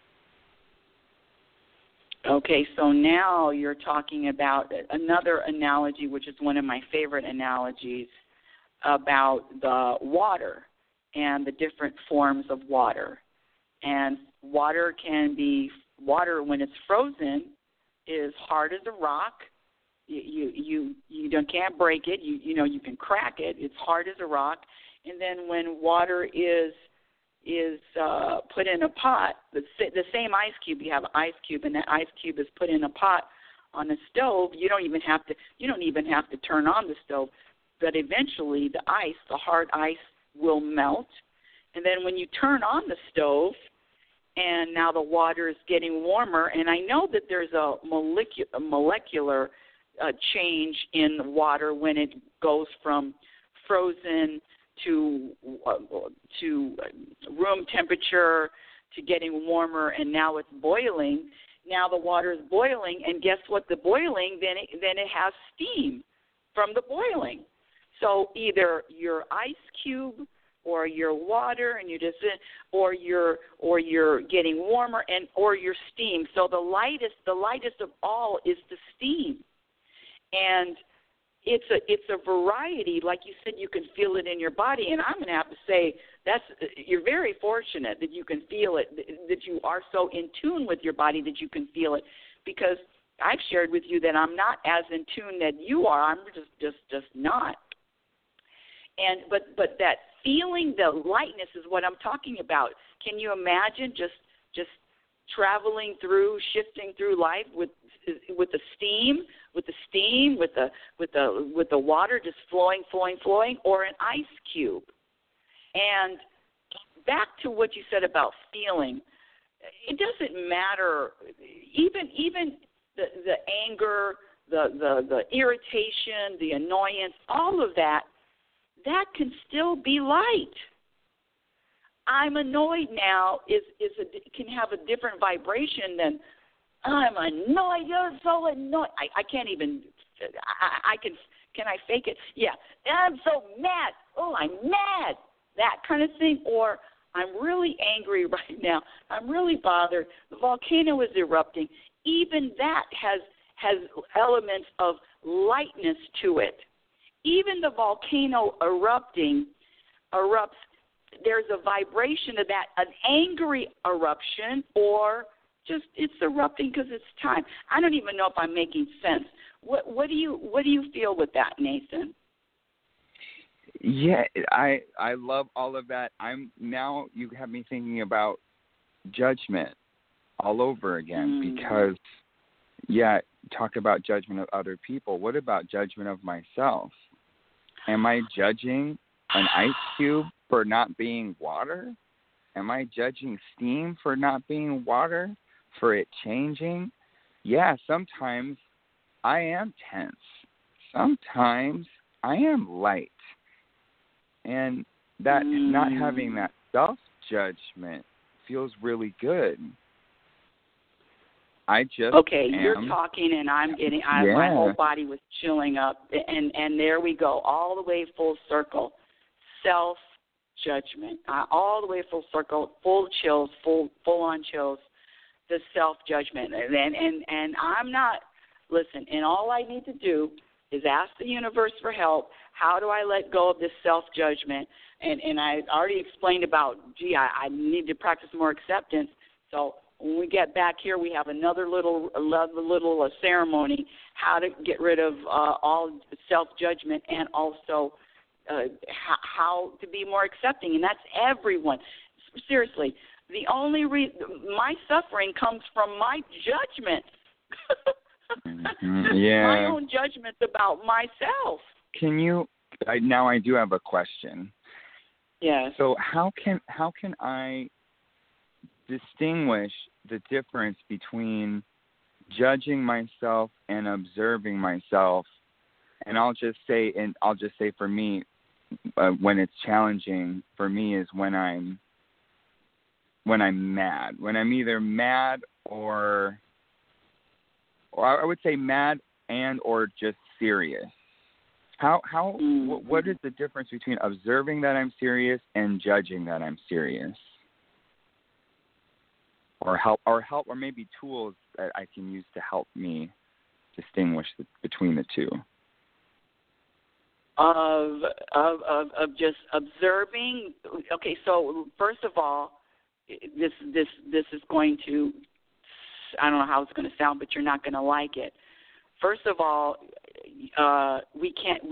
Okay, so now you're talking about another analogy, which is one of my favorite analogies, about the water and the different forms of water. And water when it's frozen is hard as a rock. You can't break it. You can crack it. It's hard as a rock. And then when water is put in a pot, the same ice cube, you have an ice cube, and that ice cube is put in a pot on a stove. You don't even have to turn on the stove, but eventually the hard ice will melt. And then when you turn on the stove, and now the water is getting warmer, and I know that there's a molecular change in the water when it goes from frozen to room temperature to getting warmer, and now it's boiling. Now the water is boiling, and guess what? The boiling, then it has steam from the boiling. So either your ice cube or your water, and or you're getting warmer, or your steam. So the lightest of all is the steam, and it's a variety. Like you said, you can feel it in your body, and I'm going to have to say you're very fortunate that you can feel it, that you are so in tune with your body that you can feel it, because I've shared with you that I'm not as in tune that you are. I'm just not. But that feeling, the lightness is what I'm talking about. Can you imagine just traveling through, shifting through life with the steam, with the water just flowing, or an ice cube? And back to what you said about feeling, it doesn't matter. Even the anger, the irritation, the annoyance, all of that can still be light. I'm annoyed now can have a different vibration than I'm annoyed. You're so annoyed. I can't even. Can I fake it? Yeah. I'm so mad. Oh, I'm mad. That kind of thing. Or I'm really angry right now. I'm really bothered. The volcano is erupting. Even that has elements of lightness to it. Even the volcano erupts, there's a vibration of that, an angry eruption, or just it's erupting because it's time. I don't even know if I'm making sense. What do you feel with that, Nathan?
Yeah, I love all of that. You have me thinking about judgment all over again, because talk about judgment of other people. What about judgment of myself? Am I judging an ice cube for not being water? Am I judging steam for not being water, for it changing? Yeah, sometimes I am tense. Sometimes I am light. And that not having that self-judgment feels really good.
You're talking, and my whole body was chilling up, and there we go, all the way full circle, self-judgment, all the way full circle, full chills, full-on chills, the self-judgment, and I'm not, listen, and all I need to do is ask the universe for help. How do I let go of this self-judgment? And I already explained about, I need to practice more acceptance. So when we get back here, we have another little ceremony, how to get rid of all self-judgment, and also how to be more accepting. And that's everyone. Seriously, the only reason my suffering comes from my judgment.
Yeah.
My own judgments about myself.
Can you? Now I do have a question.
Yes.
So how can I distinguish the difference between judging myself and observing myself? And I'll just say for me, when it's challenging for me is when I'm mad. When I'm either mad or I would say mad and or just serious. What is the difference between observing that I'm serious and judging that I'm serious? Or maybe tools that I can use to help me distinguish between the two.
Of just observing. Okay, so first of all, this is going to, I don't know how it's going to sound, but you're not going to like it. First of all, we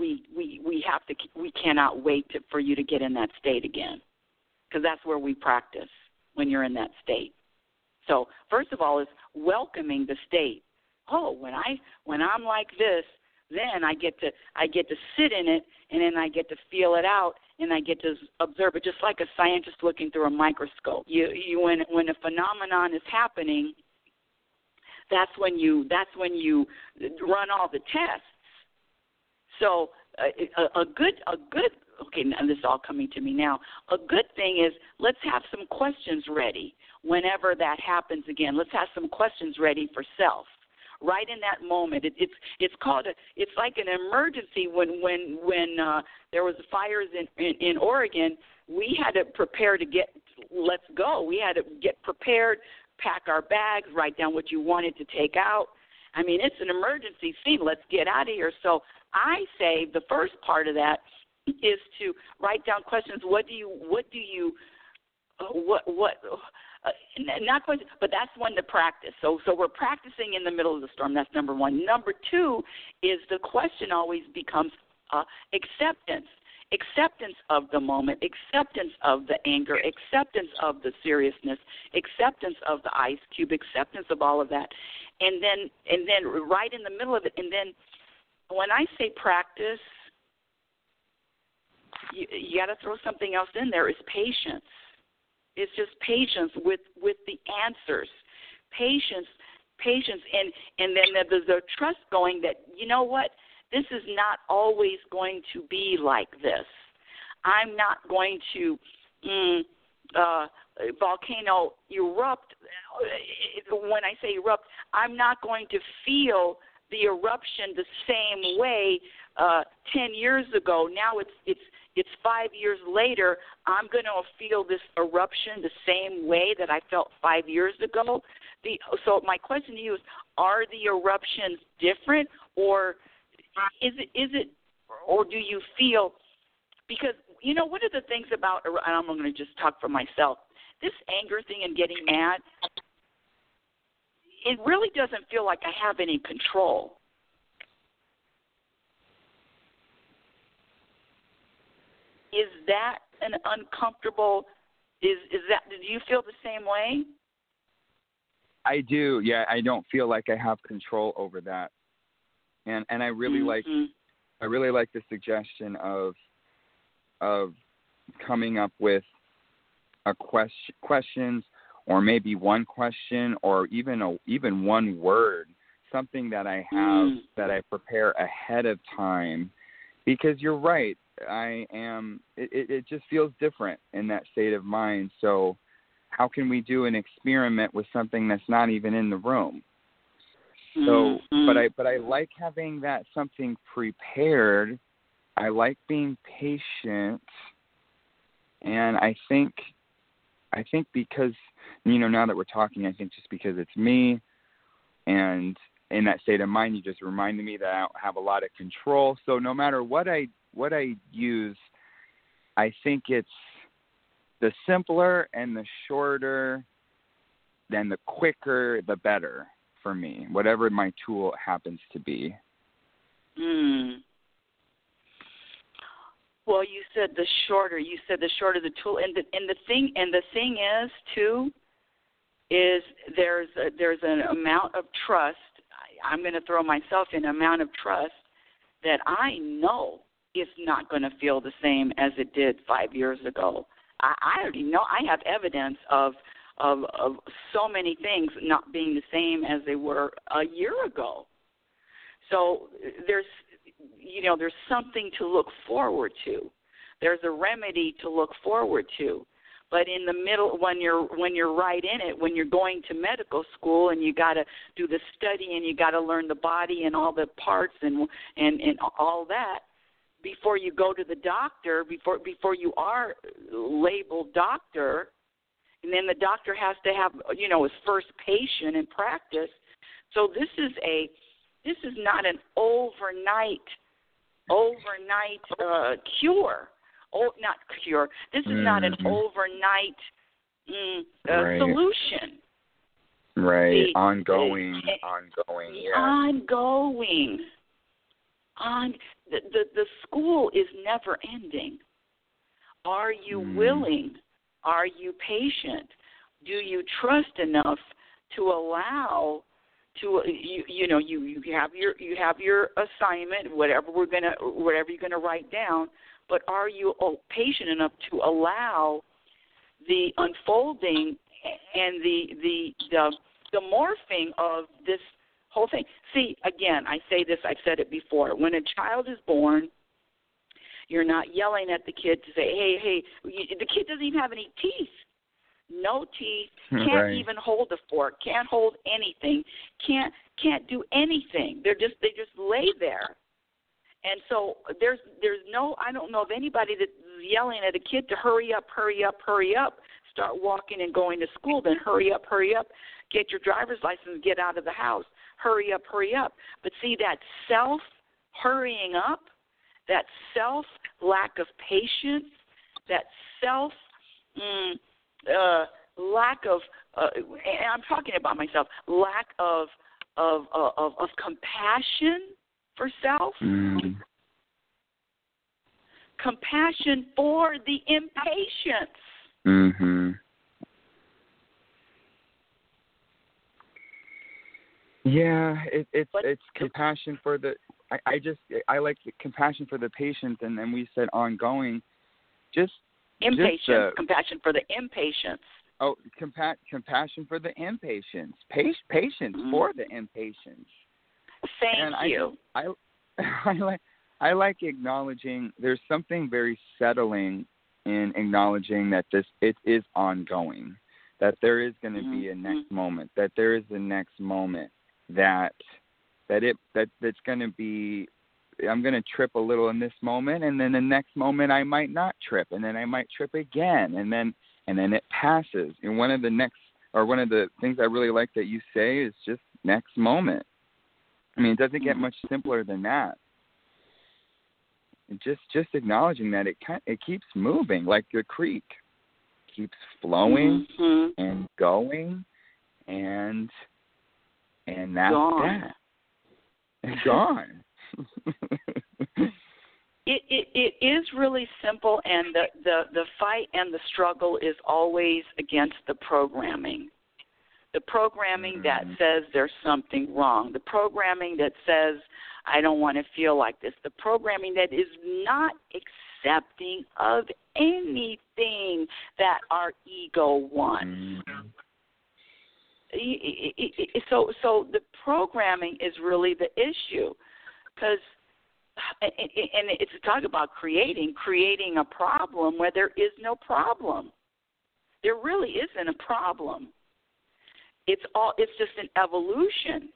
cannot wait for you to get in that state again, because that's where we practice, when you're in that state. So first of all is welcoming the state. Oh, when I'm like this, then I get to sit in it, and then I get to feel it out, and I get to observe it, just like a scientist looking through a microscope. When a phenomenon is happening, that's when you run all the tests. So a good okay, now this is all coming to me now. A good thing is, let's have some questions ready whenever that happens again. Let's have some questions ready for self. Right in that moment, it's like an emergency. When there was fires in Oregon, we had to prepare to let's go. We had to get prepared, pack our bags, write down what you wanted to take out. I mean, it's an emergency scene. Let's get out of here. So I say the first part of that is to write down questions. Not questions, but that's one to practice. So we're practicing in the middle of the storm. That's number one. Number two is the question always becomes acceptance. Acceptance of the moment, acceptance of the anger, acceptance of the seriousness, acceptance of the ice cube, acceptance of all of that. And then right in the middle of it, and then when I say practice, you got to throw something else in there, is patience. It's just patience with the answers. Patience, and then there's a trust going that, you know what, this is not always going to be like this. I'm not going to volcano erupt. When I say erupt, I'm not going to feel the eruption the same way 10 years ago. Now it's 5 years later. I'm going to feel this eruption the same way that I felt 5 years ago. So my question to you is, are the eruptions different, or is it, or do you feel? Because one of the things about, and I'm going to just talk for myself, this anger thing and getting mad, it really doesn't feel like I have any control. Is that an uncomfortable? Is that? Do you feel the same way?
I do. Yeah, I don't feel like I have control over that, and I really like the suggestion of coming up with questions, or maybe one question, or even one word, something that I have that I prepare ahead of time, because you're right. It just feels different in that state of mind. So how can we do an experiment with something that's not even in the room? So, but I like having that something prepared. I like being patient, and I think because now that we're talking, I think just because it's me, and in that state of mind, you just reminded me that I don't have a lot of control. So no matter what I use, I think it's the simpler and the shorter, then the quicker, the better for me, whatever my tool happens to be.
Well, you said the shorter the tool, and the thing is too, is there's an amount of trust. I'm going to throw myself in, amount of trust that I know is not going to feel the same as it did 5 years ago. I already know. I have evidence of so many things not being the same as they were a year ago. So there's something to look forward to. There's a remedy to look forward to. But in the middle, when you're right in it, when you're going to medical school and you got to do the study and you got to learn the body and all the parts and all that, before you go to the doctor, before you are labeled doctor, and then the doctor has to have his first patient in practice. So this is not an overnight cure. Not cure. This is not an overnight solution.
Right. Ongoing. Yeah.
Ongoing. The school is never ending. Are you willing? Are you patient? Do you trust enough to allow you have your assignment, whatever you're gonna write down, but are you patient enough to allow the unfolding and the morphing of this whole thing? See, again, I say this, I've said it before. When a child is born, you're not yelling at the kid to say, hey, the kid doesn't even have any teeth. No teeth, can't even hold a fork, can't hold anything, can't do anything. They just lay there. And so there's no, I don't know of anybody that's yelling at a kid to hurry up, start walking and going to school, then hurry up, get your driver's license, get out of the house, hurry up. But see, that self-hurrying up, that self-lack of patience, that lack of, and I'm talking about myself, lack of compassion for self, compassion for the impatience.
Yeah, it's compassion for the. I like compassion for the patient, and then we said ongoing.
Impatience, compassion for the impatience.
Oh, compassion for the impatience. Patience for the impatience.
Thank you.
I like acknowledging. There's something very settling in acknowledging that it is ongoing. That there is going to be a next moment. That there is a next moment. That's going to be. I'm going to trip a little in this moment, and then the next moment I might not trip, and then I might trip again, and then it passes. And one of the things I really like that you say is just next moment. I mean, it doesn't get much simpler than that. And just acknowledging that it keeps moving like the creek, keeps flowing and going, and that's that. It's gone.
It is really simple, and the fight and the struggle is always against the programming. The programming that says there's something wrong. The programming that says I don't want to feel like this. The programming that is not accepting of anything that our ego wants. So the programming is really the issue, because and it's talk about creating a problem where there is no problem. There really isn't a problem. It's just an evolution.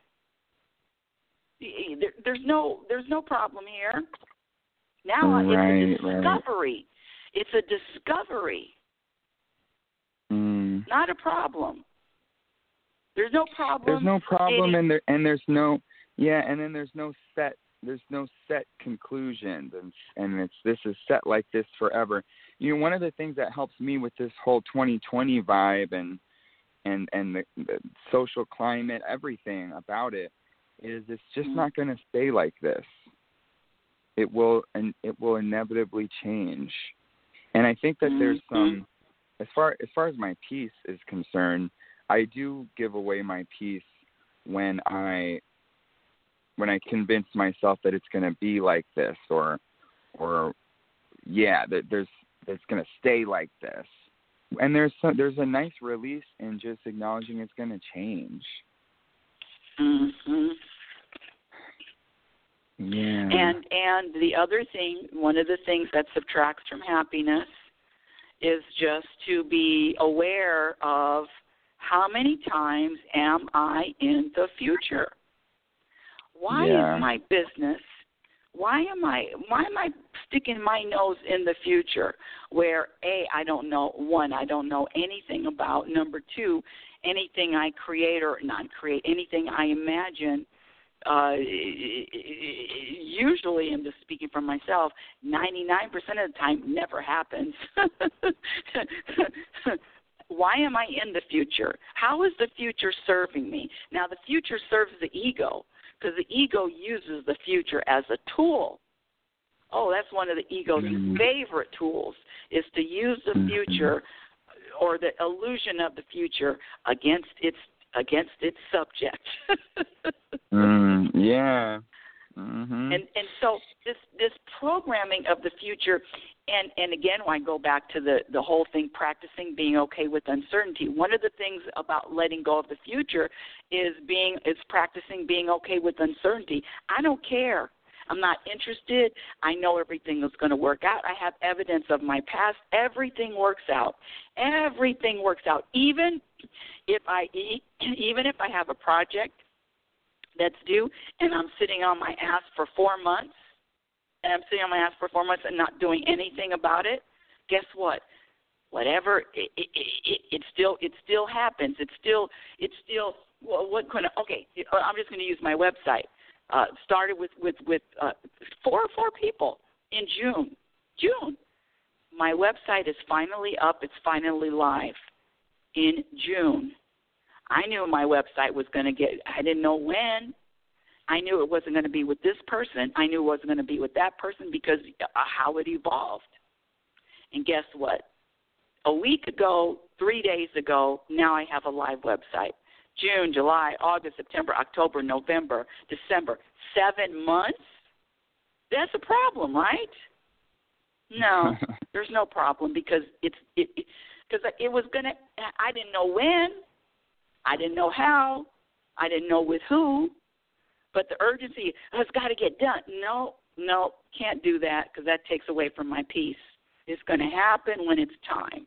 There's no problem here. Now it's a discovery. It's a discovery, not a problem. There's no problem.
There's no problem,
stating,
and there's no and then there's no set conclusions, and this is set like this forever. You know, one of the things that helps me with this whole 2020 vibe and the social climate, everything about it, is it's just not going to stay like this. It will inevitably change. And I think that there's some, as far as my peace is concerned, I do give away my peace when I convince myself that it's going to be like this, or that it's going to stay like this. And there's a nice release in just acknowledging it's going to change.
Mm-hmm.
Yeah.
And the other thing, one of the things that subtracts from happiness is just to be aware of how many times am I in the future? Why is my business, why am I sticking my nose in the future where I don't know anything about, number two, anything I create or not create, anything I imagine, usually, I'm just speaking for myself, 99% of the time never happens. Why am I in the future? How is the future serving me? Now, the future serves the ego, because the ego uses the future as a tool. Oh, that's one of the ego's favorite tools, is to use the future or the illusion of the future against its subject.
Yeah. Mm-hmm.
And so this programming of the future, and again, when I go back to the whole thing, practicing being okay with uncertainty. One of the things about letting go of the future is practicing being okay with uncertainty. I don't care. I'm not interested. I know everything is going to work out. I have evidence of my past. Everything works out. Everything works out. Even if I have a project that's due and I'm sitting on my ass for 4 months, and not doing anything about it, guess what? Whatever it still happens. It's still okay. I'm just going to use my website. Started with four people in June. My website is finally up. It's finally live in June. I knew my website was going to get, I didn't know when. I knew it wasn't going to be with this person. I knew it wasn't going to be with that person because how it evolved. And guess what? A week ago, 3 days ago, now I have a live website. June, July, August, September, October, November, December. 7 months? That's a problem, right? No, there's no problem because it was going to, I didn't know when, I didn't know how, I didn't know with who, but the urgency, it's got to get done. No, can't do that because that takes away from my peace. It's going to happen when it's time.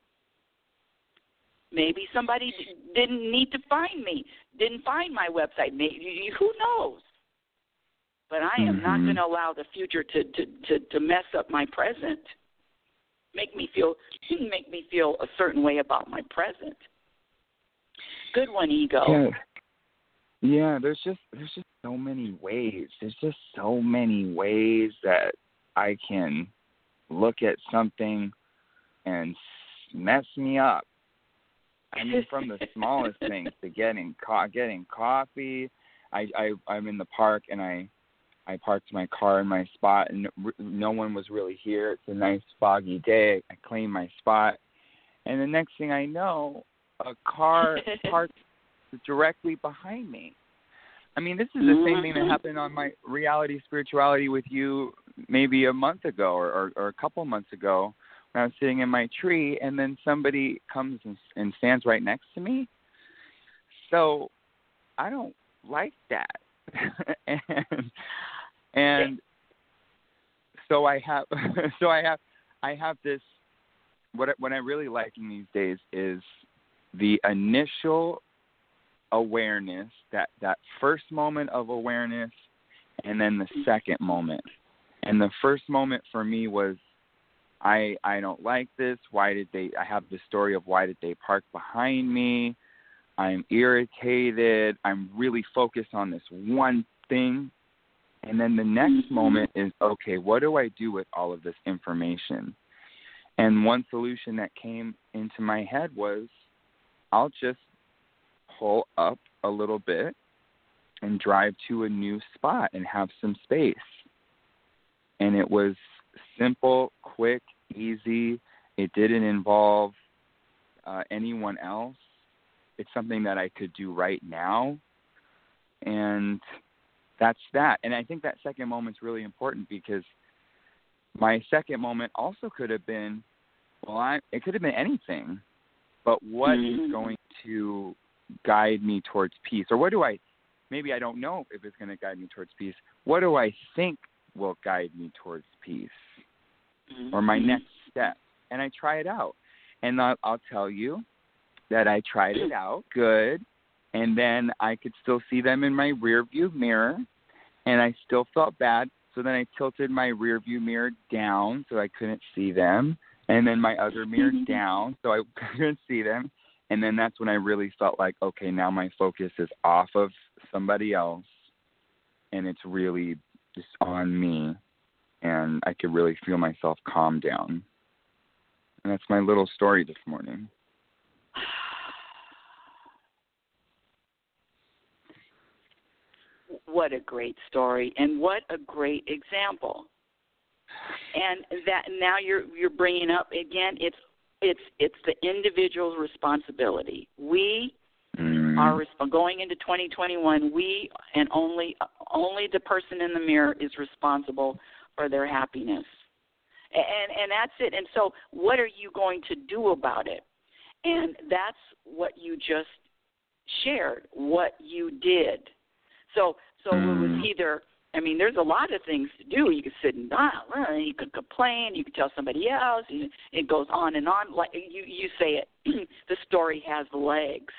Maybe somebody didn't need to find me, didn't find my website. Maybe, who knows? But I am not going to allow the future to mess up my present. Make me feel a certain way about my present. Good one, ego.
Yeah. There's just so many ways. There's just so many ways that I can look at something and mess me up. I mean, from the smallest things to getting coffee. I'm in the park and I parked my car in my spot and no one was really here. It's a nice foggy day. I claim my spot. And the next thing I know, a car parked directly behind me. I mean, this is the same thing that happened on my Reality Spirituality with you maybe a month ago or a couple months ago when I was sitting in my tree and then somebody comes and stands right next to me. So I don't like that. and so I have this, what I'm really liking these days is the initial awareness, that first moment of awareness, and then the second moment. And the first moment for me was, I don't like this. I have the story of why did they park behind me? I'm irritated, I'm really focused on this one thing. And then the next moment is, okay, what do I do with all of this information? And one solution that came into my head was, I'll just pull up a little bit and drive to a new spot and have some space. And it was simple, quick, easy. It didn't involve anyone else. It's something that I could do right now. And that's that. And I think that second moment's really important, because my second moment also could have been, it could have been anything, but what is going to guide me towards peace? Or maybe I don't know if it's going to guide me towards peace. What do I think will guide me towards peace? Or my next step? And I try it out. And I'll tell you that I tried it out good, and then I could still see them in my rear view mirror, and I still felt bad. So then I tilted my rear view mirror down so I couldn't see them, and then my other mirror down so I couldn't see them. And then that's when I really felt like, okay, now my focus is off of somebody else, and it's really just on me, and I could really feel myself calm down. And that's my little story this morning.
What a great story, and what a great example. And that now you're bringing up again. It's the individual's responsibility. We are going into 2021. We and only the person in the mirror is responsible for their happiness. And that's it. And so, what are you going to do about it? And that's what you just shared. What you did. So it was either, there's a lot of things to do. You could sit and you could complain, you could tell somebody else, it goes on and on. Like you say it, the story has legs.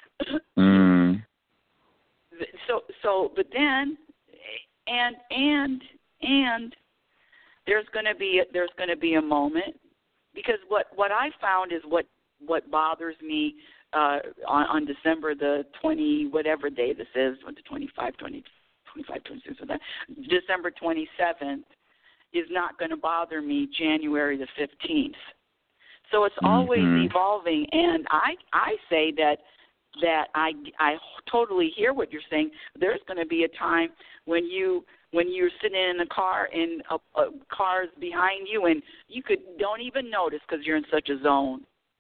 But then, and there's going to be a moment, because what I found is what bothers me on December the 20, whatever day this is, the 25, 26, December 27th is not going to bother me January the 15th. So it's always evolving, and I say that I totally hear what you're saying. There's going to be a time when you're sitting in a car and a car's behind you, and you don't even notice because you're in such a zone.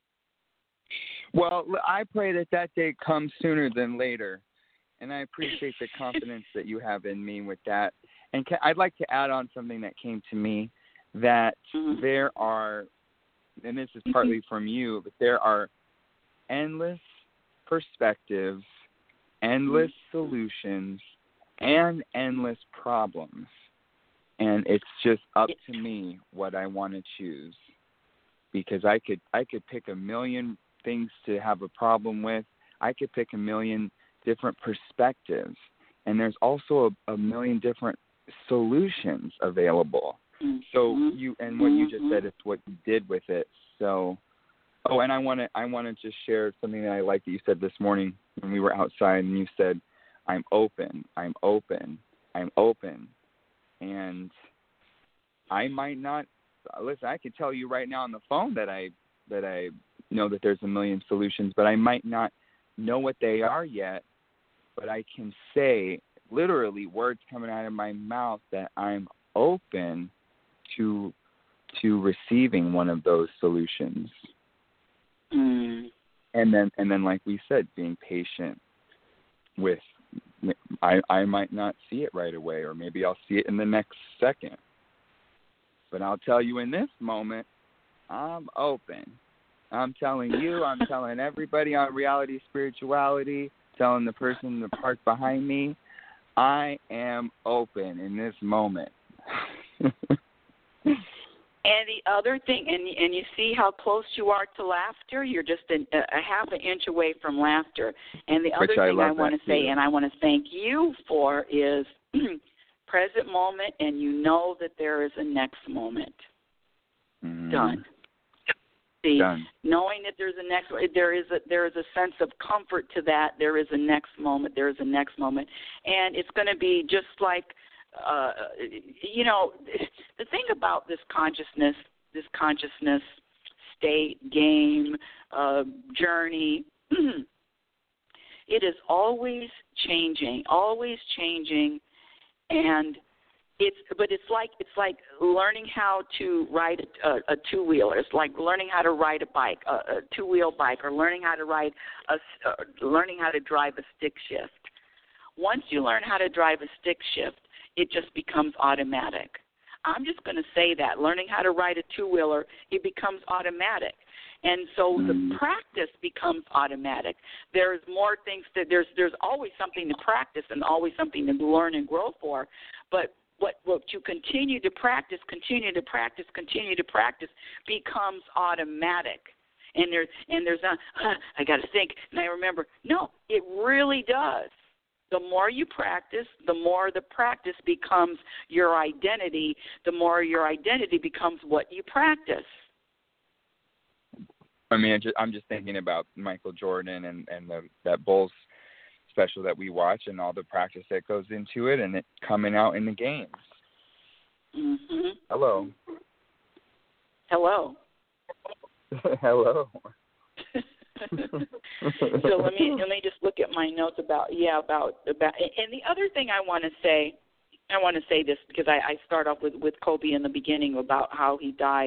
Well, I pray that day comes sooner than later, and I appreciate the confidence that you have in me with that. And I'd like to add on something that came to me, that there are, and this is partly from you, but there are endless perspectives, endless solutions, and endless problems. And it's just up to me what I want to choose, because I could pick a million things to have a problem with. I could pick a million different perspectives, and there's also a million different solutions available. So what you just said is what you did with it. So, and I want to just share something that I like that you said this morning when we were outside, and you said, I'm open, I'm open, I'm open. And I might not, listen, I could tell you right now on the phone that I know that there's a million solutions, but I might not know what they are yet. But I can say, literally, words coming out of my mouth, that I'm open to receiving one of those solutions. And then, like we said, being patient with. I might not see it right away, or maybe I'll see it in the next second. But I'll tell you, in this moment, I'm open. I'm telling you, I'm telling everybody on Reality Spirituality, telling the person in the park behind me, I am open in this moment.
And the other thing, and you see how close you are to laughter? You're just a half an inch away from laughter. And the other thing I want to say, and I want to thank you for, is present moment, and you know that there is a next moment. Done. See,
done.
knowing that there is a sense of comfort to that. There is a next moment. There is a next moment, and it's going to be just like, the thing about this consciousness state, game, journey. It is always changing, and it's like learning how to ride a two-wheeler. It's like learning how to ride a bike, a two-wheel bike, or learning how to drive a stick shift. Once you learn how to drive a stick shift, it just becomes automatic. I'm just going to say that. Learning how to ride a two-wheeler, it becomes automatic. And so the practice becomes automatic. There's more things that there's always something to practice and always something to learn and grow for. But what you continue to practice becomes automatic. And there's not, I got to think. And I remember, no, it really does. The more you practice, the more the practice becomes your identity. The more your identity becomes what you practice.
I mean, I'm just thinking about Michael Jordan and that Bulls special that we watch and all the practice that goes into it and it coming out in the games.
Mm-hmm.
Hello.
Hello.
Hello.
So let me just look at my notes about and the other thing I want to say this because I start off with Kobe in the beginning about how he died.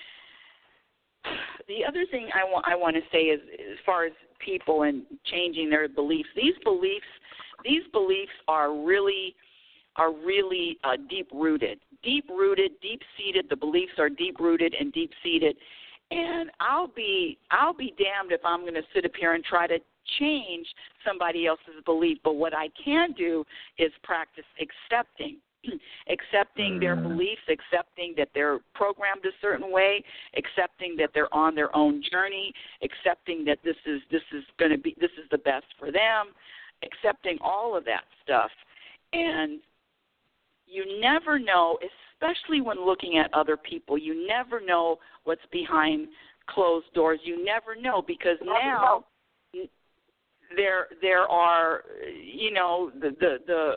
The other thing I want to say is, as far as people and changing their beliefs, these beliefs are really deep-rooted, deep-seated. The beliefs are deep-rooted and deep-seated. And I'll be damned if I'm going to sit up here and try to change somebody else's belief. But what I can do is practice accepting their beliefs, accepting that they're programmed a certain way, accepting that they're on their own journey, accepting that this is the best for them, accepting all of that stuff. And you never know, especially when looking at other people, you never know what's behind closed doors. You never know, because now there are, the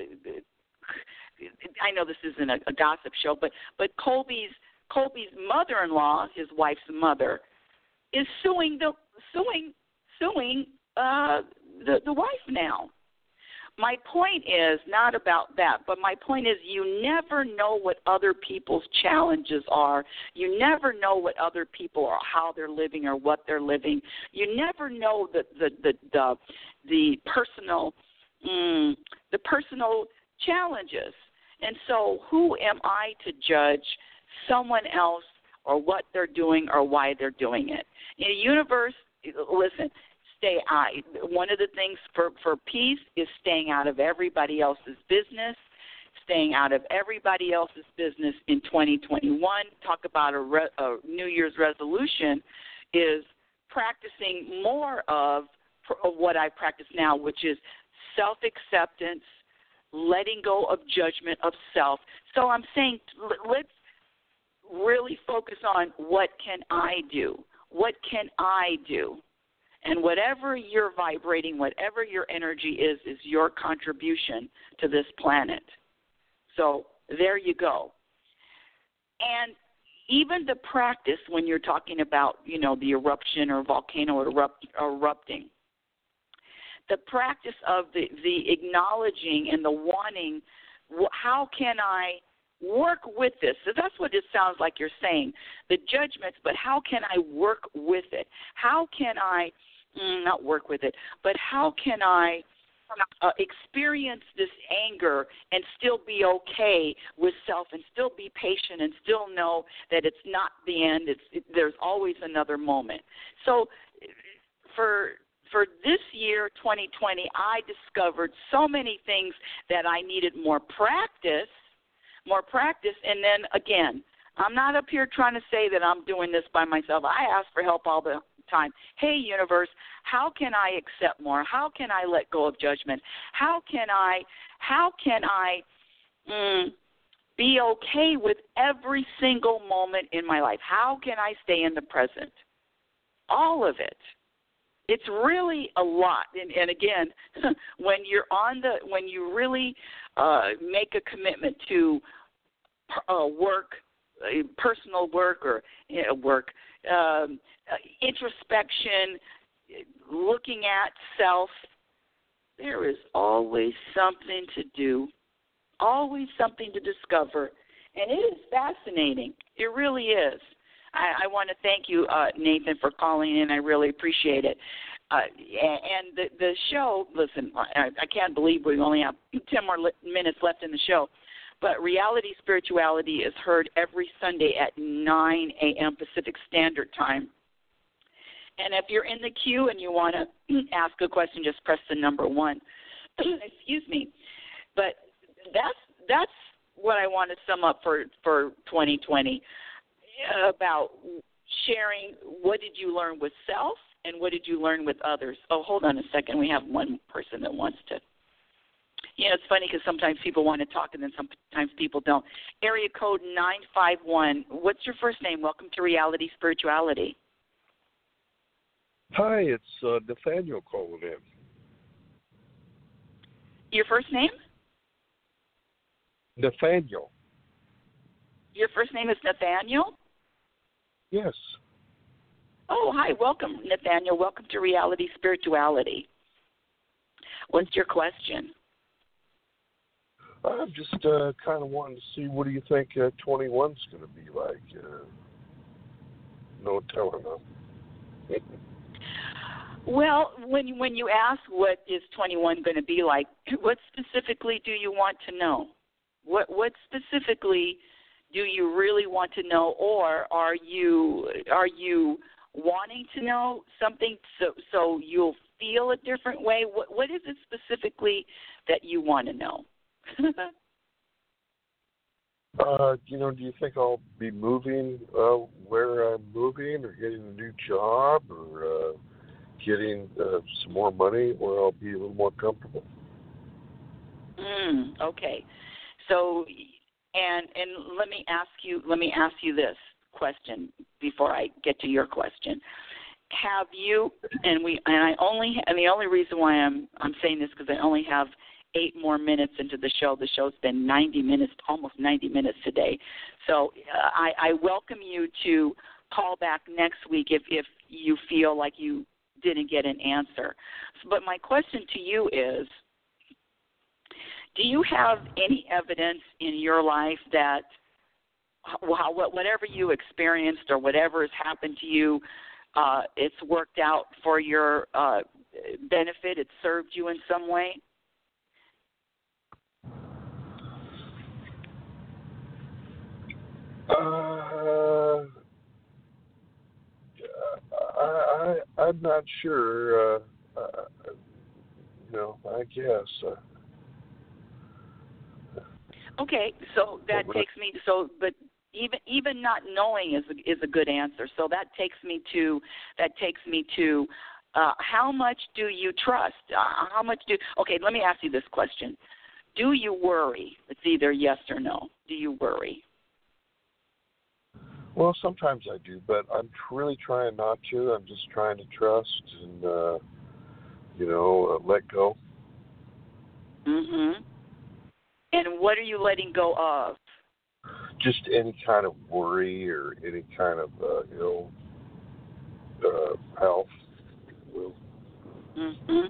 I know this isn't a gossip show, but Kobe's mother-in-law, his wife's mother, is suing the wife now. My point is not about that, but my point is you never know what other people's challenges are. You never know what other people are, how they're living or what they're living. You never know the personal challenges. And so who am I to judge someone else or what they're doing or why they're doing it? In a universe, listen, one of the things for peace is staying out of everybody else's business, staying out of everybody else's business in 2021. Talk about a New Year's resolution is practicing more of what I practice now, which is self-acceptance, letting go of judgment of self. So I'm saying let's really focus on what can I do? What can I do? And whatever you're vibrating, whatever your energy is your contribution to this planet. So there you go. And even the practice when you're talking about, the eruption or volcano erupting, the practice of the acknowledging and the wanting, how can I work with this? So that's what it sounds like you're saying, the judgments, but how can I work with it? How can I, not work with it, but how can I experience this anger and still be okay with self and still be patient and still know that it's not the end, there's always another moment. So for this year, 2020, I discovered so many things that I needed more practice. And then, again, I'm not up here trying to say that I'm doing this by myself. I ask for help all the time. Hey, universe, how can I accept more? How can I let go of judgment? How can I be okay with every single moment in my life. How can I stay in the present? All of it. It's really a lot. And again, when you really make a commitment to work, personal work or introspection, looking at self, there is always something to do, always something to discover, and it is fascinating. It really is. I want to thank you, Nathan, for calling in. I really appreciate it. And the show, listen, I can't believe we only have 10 more minutes left in the show, but Reality Spirituality is heard every Sunday at 9 a.m. Pacific Standard Time. And if you're in the queue and you want to ask a question, just press the number 1. Excuse me. But that's what I want to sum up for 2020 about sharing what did you learn with self and what did you learn with others. Oh, hold on a second. We have one person that wants to. It's funny because sometimes people want to talk and then sometimes people don't. Area code 951. What's your first name? Welcome to Reality Spirituality.
Hi, it's Nathaniel calling in.
Your first name?
Nathaniel.
Your first name is Nathaniel?
Yes.
Oh, hi. Welcome, Nathaniel. Welcome to Reality Spirituality. What's your question?
I'm just kind of wanting to see, what do you think 21's going to be like? No telling them.
Well, when you ask what is 21 going to be like, what specifically do you want to know? What specifically do you really want to know, or are you wanting to know something so you'll feel a different way? What is it specifically that you want to know?
Do you think I'll be moving where I'm moving, or getting a new job, or getting some more money where I'll be a little more comfortable?
Okay. So, and let me ask you this question before I get to your question. Have you? And the only reason why I'm saying this because I only have 8 more minutes into the show. The show's been 90 minutes, almost 90 minutes today. So I welcome you to call back next week if you feel like you didn't get an answer. But my question to you is, do you have any evidence in your life that whatever you experienced or whatever has happened to you, it's worked out for your benefit, it served you in some way?
I'm not sure. I guess.
Okay, so that takes me. But even not knowing is a good answer. So that takes me to how much do you trust? How much do? Okay, let me ask you this question: do you worry? It's either yes or no. Do you worry?
Well, sometimes I do, but I'm really trying not to. I'm just trying to trust and, let go.
Mm-hmm. And what are you letting go of?
Just any kind of worry or any kind of, health.
Mm-hmm.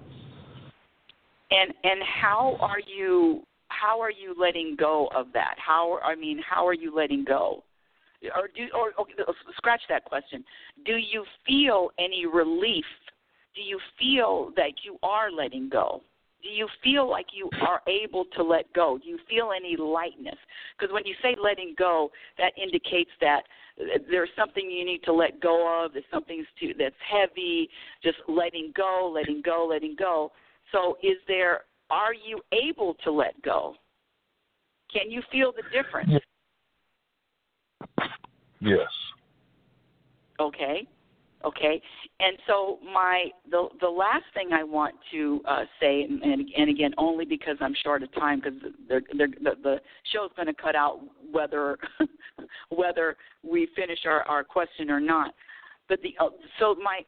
And how are you letting go of that? How are you letting go? Okay, scratch that question. Do you feel any relief? Do you feel that you are letting go? Do you feel like you are able to let go? Do you feel any lightness? Because when you say letting go, that indicates that there's something you need to let go of. There's something that's heavy, just letting go, letting go, letting go. So are you able to let go? Can you feel the difference?
Yes.
Okay. Okay, and so the last thing I want to say, and again only because I'm short of time, because the show's going to cut out whether whether we finish our question or not. But so my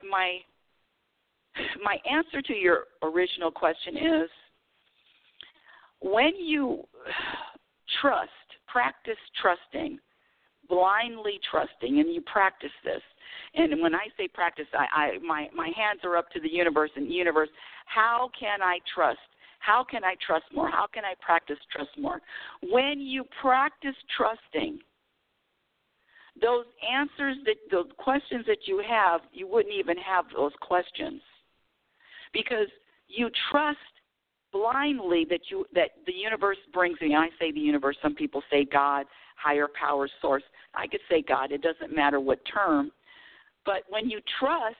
answer to your original question is, when you practice trusting, blindly trusting, and you practice this. And when I say practice, my hands are up to the universe, and universe, how can I trust? How can I trust more? How can I practice trust more? When you practice trusting, those answers, those questions that you have, you wouldn't even have those questions, because you trust blindly that the universe brings me. I say the universe. Some people say God, higher power, source. I could say God. It doesn't matter what term. But when you trust,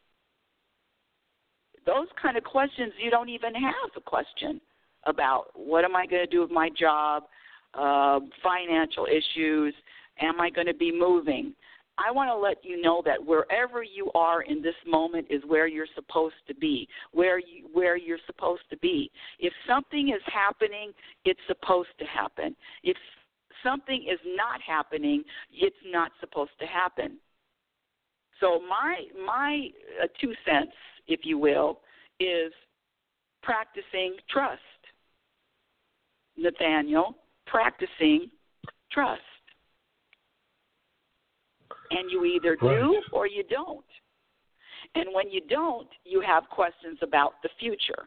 those kind of questions, you don't even have a question about what am I going to do with my job, financial issues, am I going to be moving? I want to let you know that wherever you are in this moment is where you're supposed to be, where you're supposed to be. If something is happening, it's supposed to happen. If something is not happening, it's not supposed to happen. So my 2 cents, if you will, is practicing trust. Nathaniel, practicing trust. And you either do or you don't. And when you don't, you have questions about the future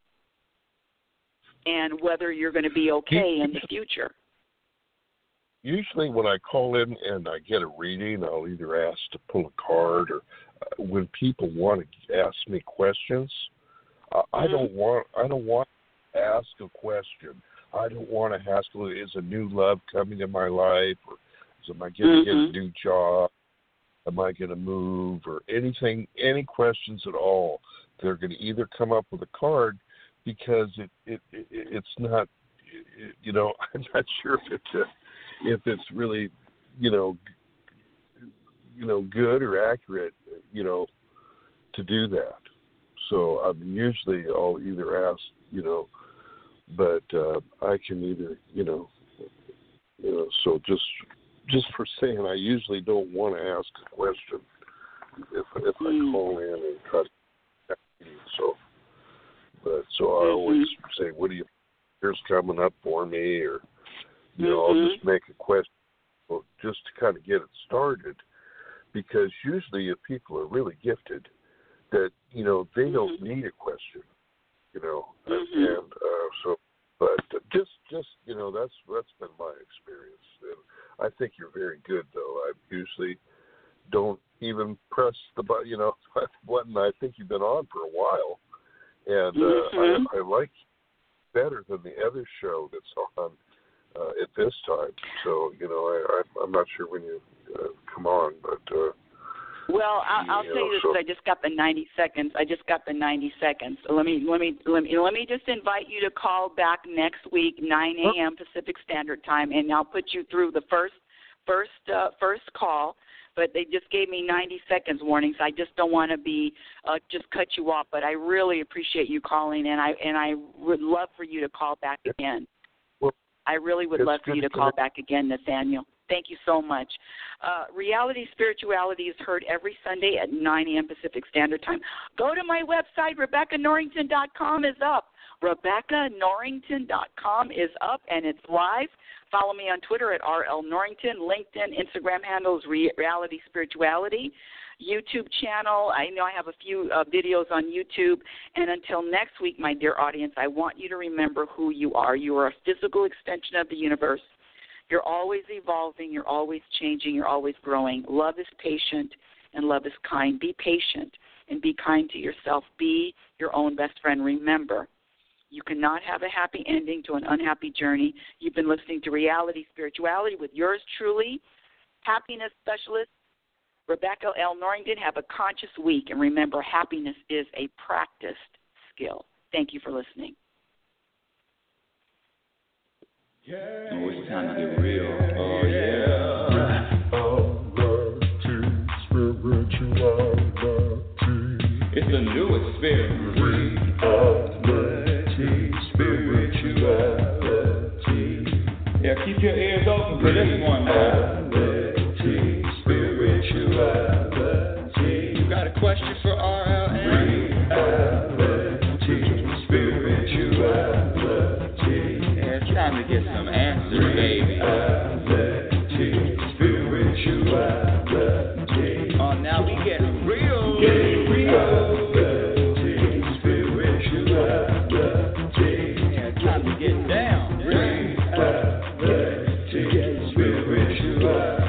and whether you're going to be okay in the future.
Usually when I call in and I get a reading, I'll either ask to pull a card, or when people want to ask me questions, I don't want to ask a question. I don't want to ask, is a new love coming in my life, or am I going to get a new job? Am I going to move, or anything, any questions at all? They're going to either come up with a card, because it's not, I'm not sure if it's really, good or accurate, to do that. So usually I'll either ask, but I can either, so just for saying, I usually don't want to ask a question if I call in and try to so I always say, what do you here's coming up for me, or I'll just make a question just to kind of get it started, because usually if people are really gifted, that they don't need a question, and so. But just that's been my experience, and I think you're very good, though. I usually don't even press the button. I think you've been on for a while, and I like better than the other show that's on at this time. So I'm not sure when you come on, but.
Well, I'll say this. I just got the 90 seconds. So let me just invite you to call back next week, 9 a.m. Pacific Standard Time, and I'll put you through the first call. But they just gave me 90 seconds warning, so I just don't want to be just cut you off. But I really appreciate you calling, and I would love for you to call back again. I really would love for you to call back again, Nathaniel. Thank you so much. Reality Spirituality is heard every Sunday at 9 a.m. Pacific Standard Time. Go to my website, RebeccaNorrington.com is up. RebeccaNorrington.com is up, and it's live. Follow me on Twitter at RL Norrington. LinkedIn, Instagram handle is Reality Spirituality. YouTube channel, I know I have a few videos on YouTube. And until next week, my dear audience, I want you to remember who you are. You are a physical extension of the universe. You're always evolving. You're always changing. You're always growing. Love is patient, and love is kind. Be patient and be kind to yourself. Be your own best friend. Remember, you cannot have a happy ending to an unhappy journey. You've been listening to Reality Spirituality with yours truly, happiness specialist, Rebecca L. Norrington. Have a conscious week, and remember, happiness is a practiced skill. Thank you for listening.
Yeah. Oh, it's time to get real. Oh, yeah. Over to spirituality. Reality, spirituality. You got a question for RLN? Reality, spirituality.
Yeah, it's time to get some answers, baby.
Reality, spirituality.
Oh, now we get real.
Reality, spirituality.
Yeah, it's time to get down.
Reality, spirituality.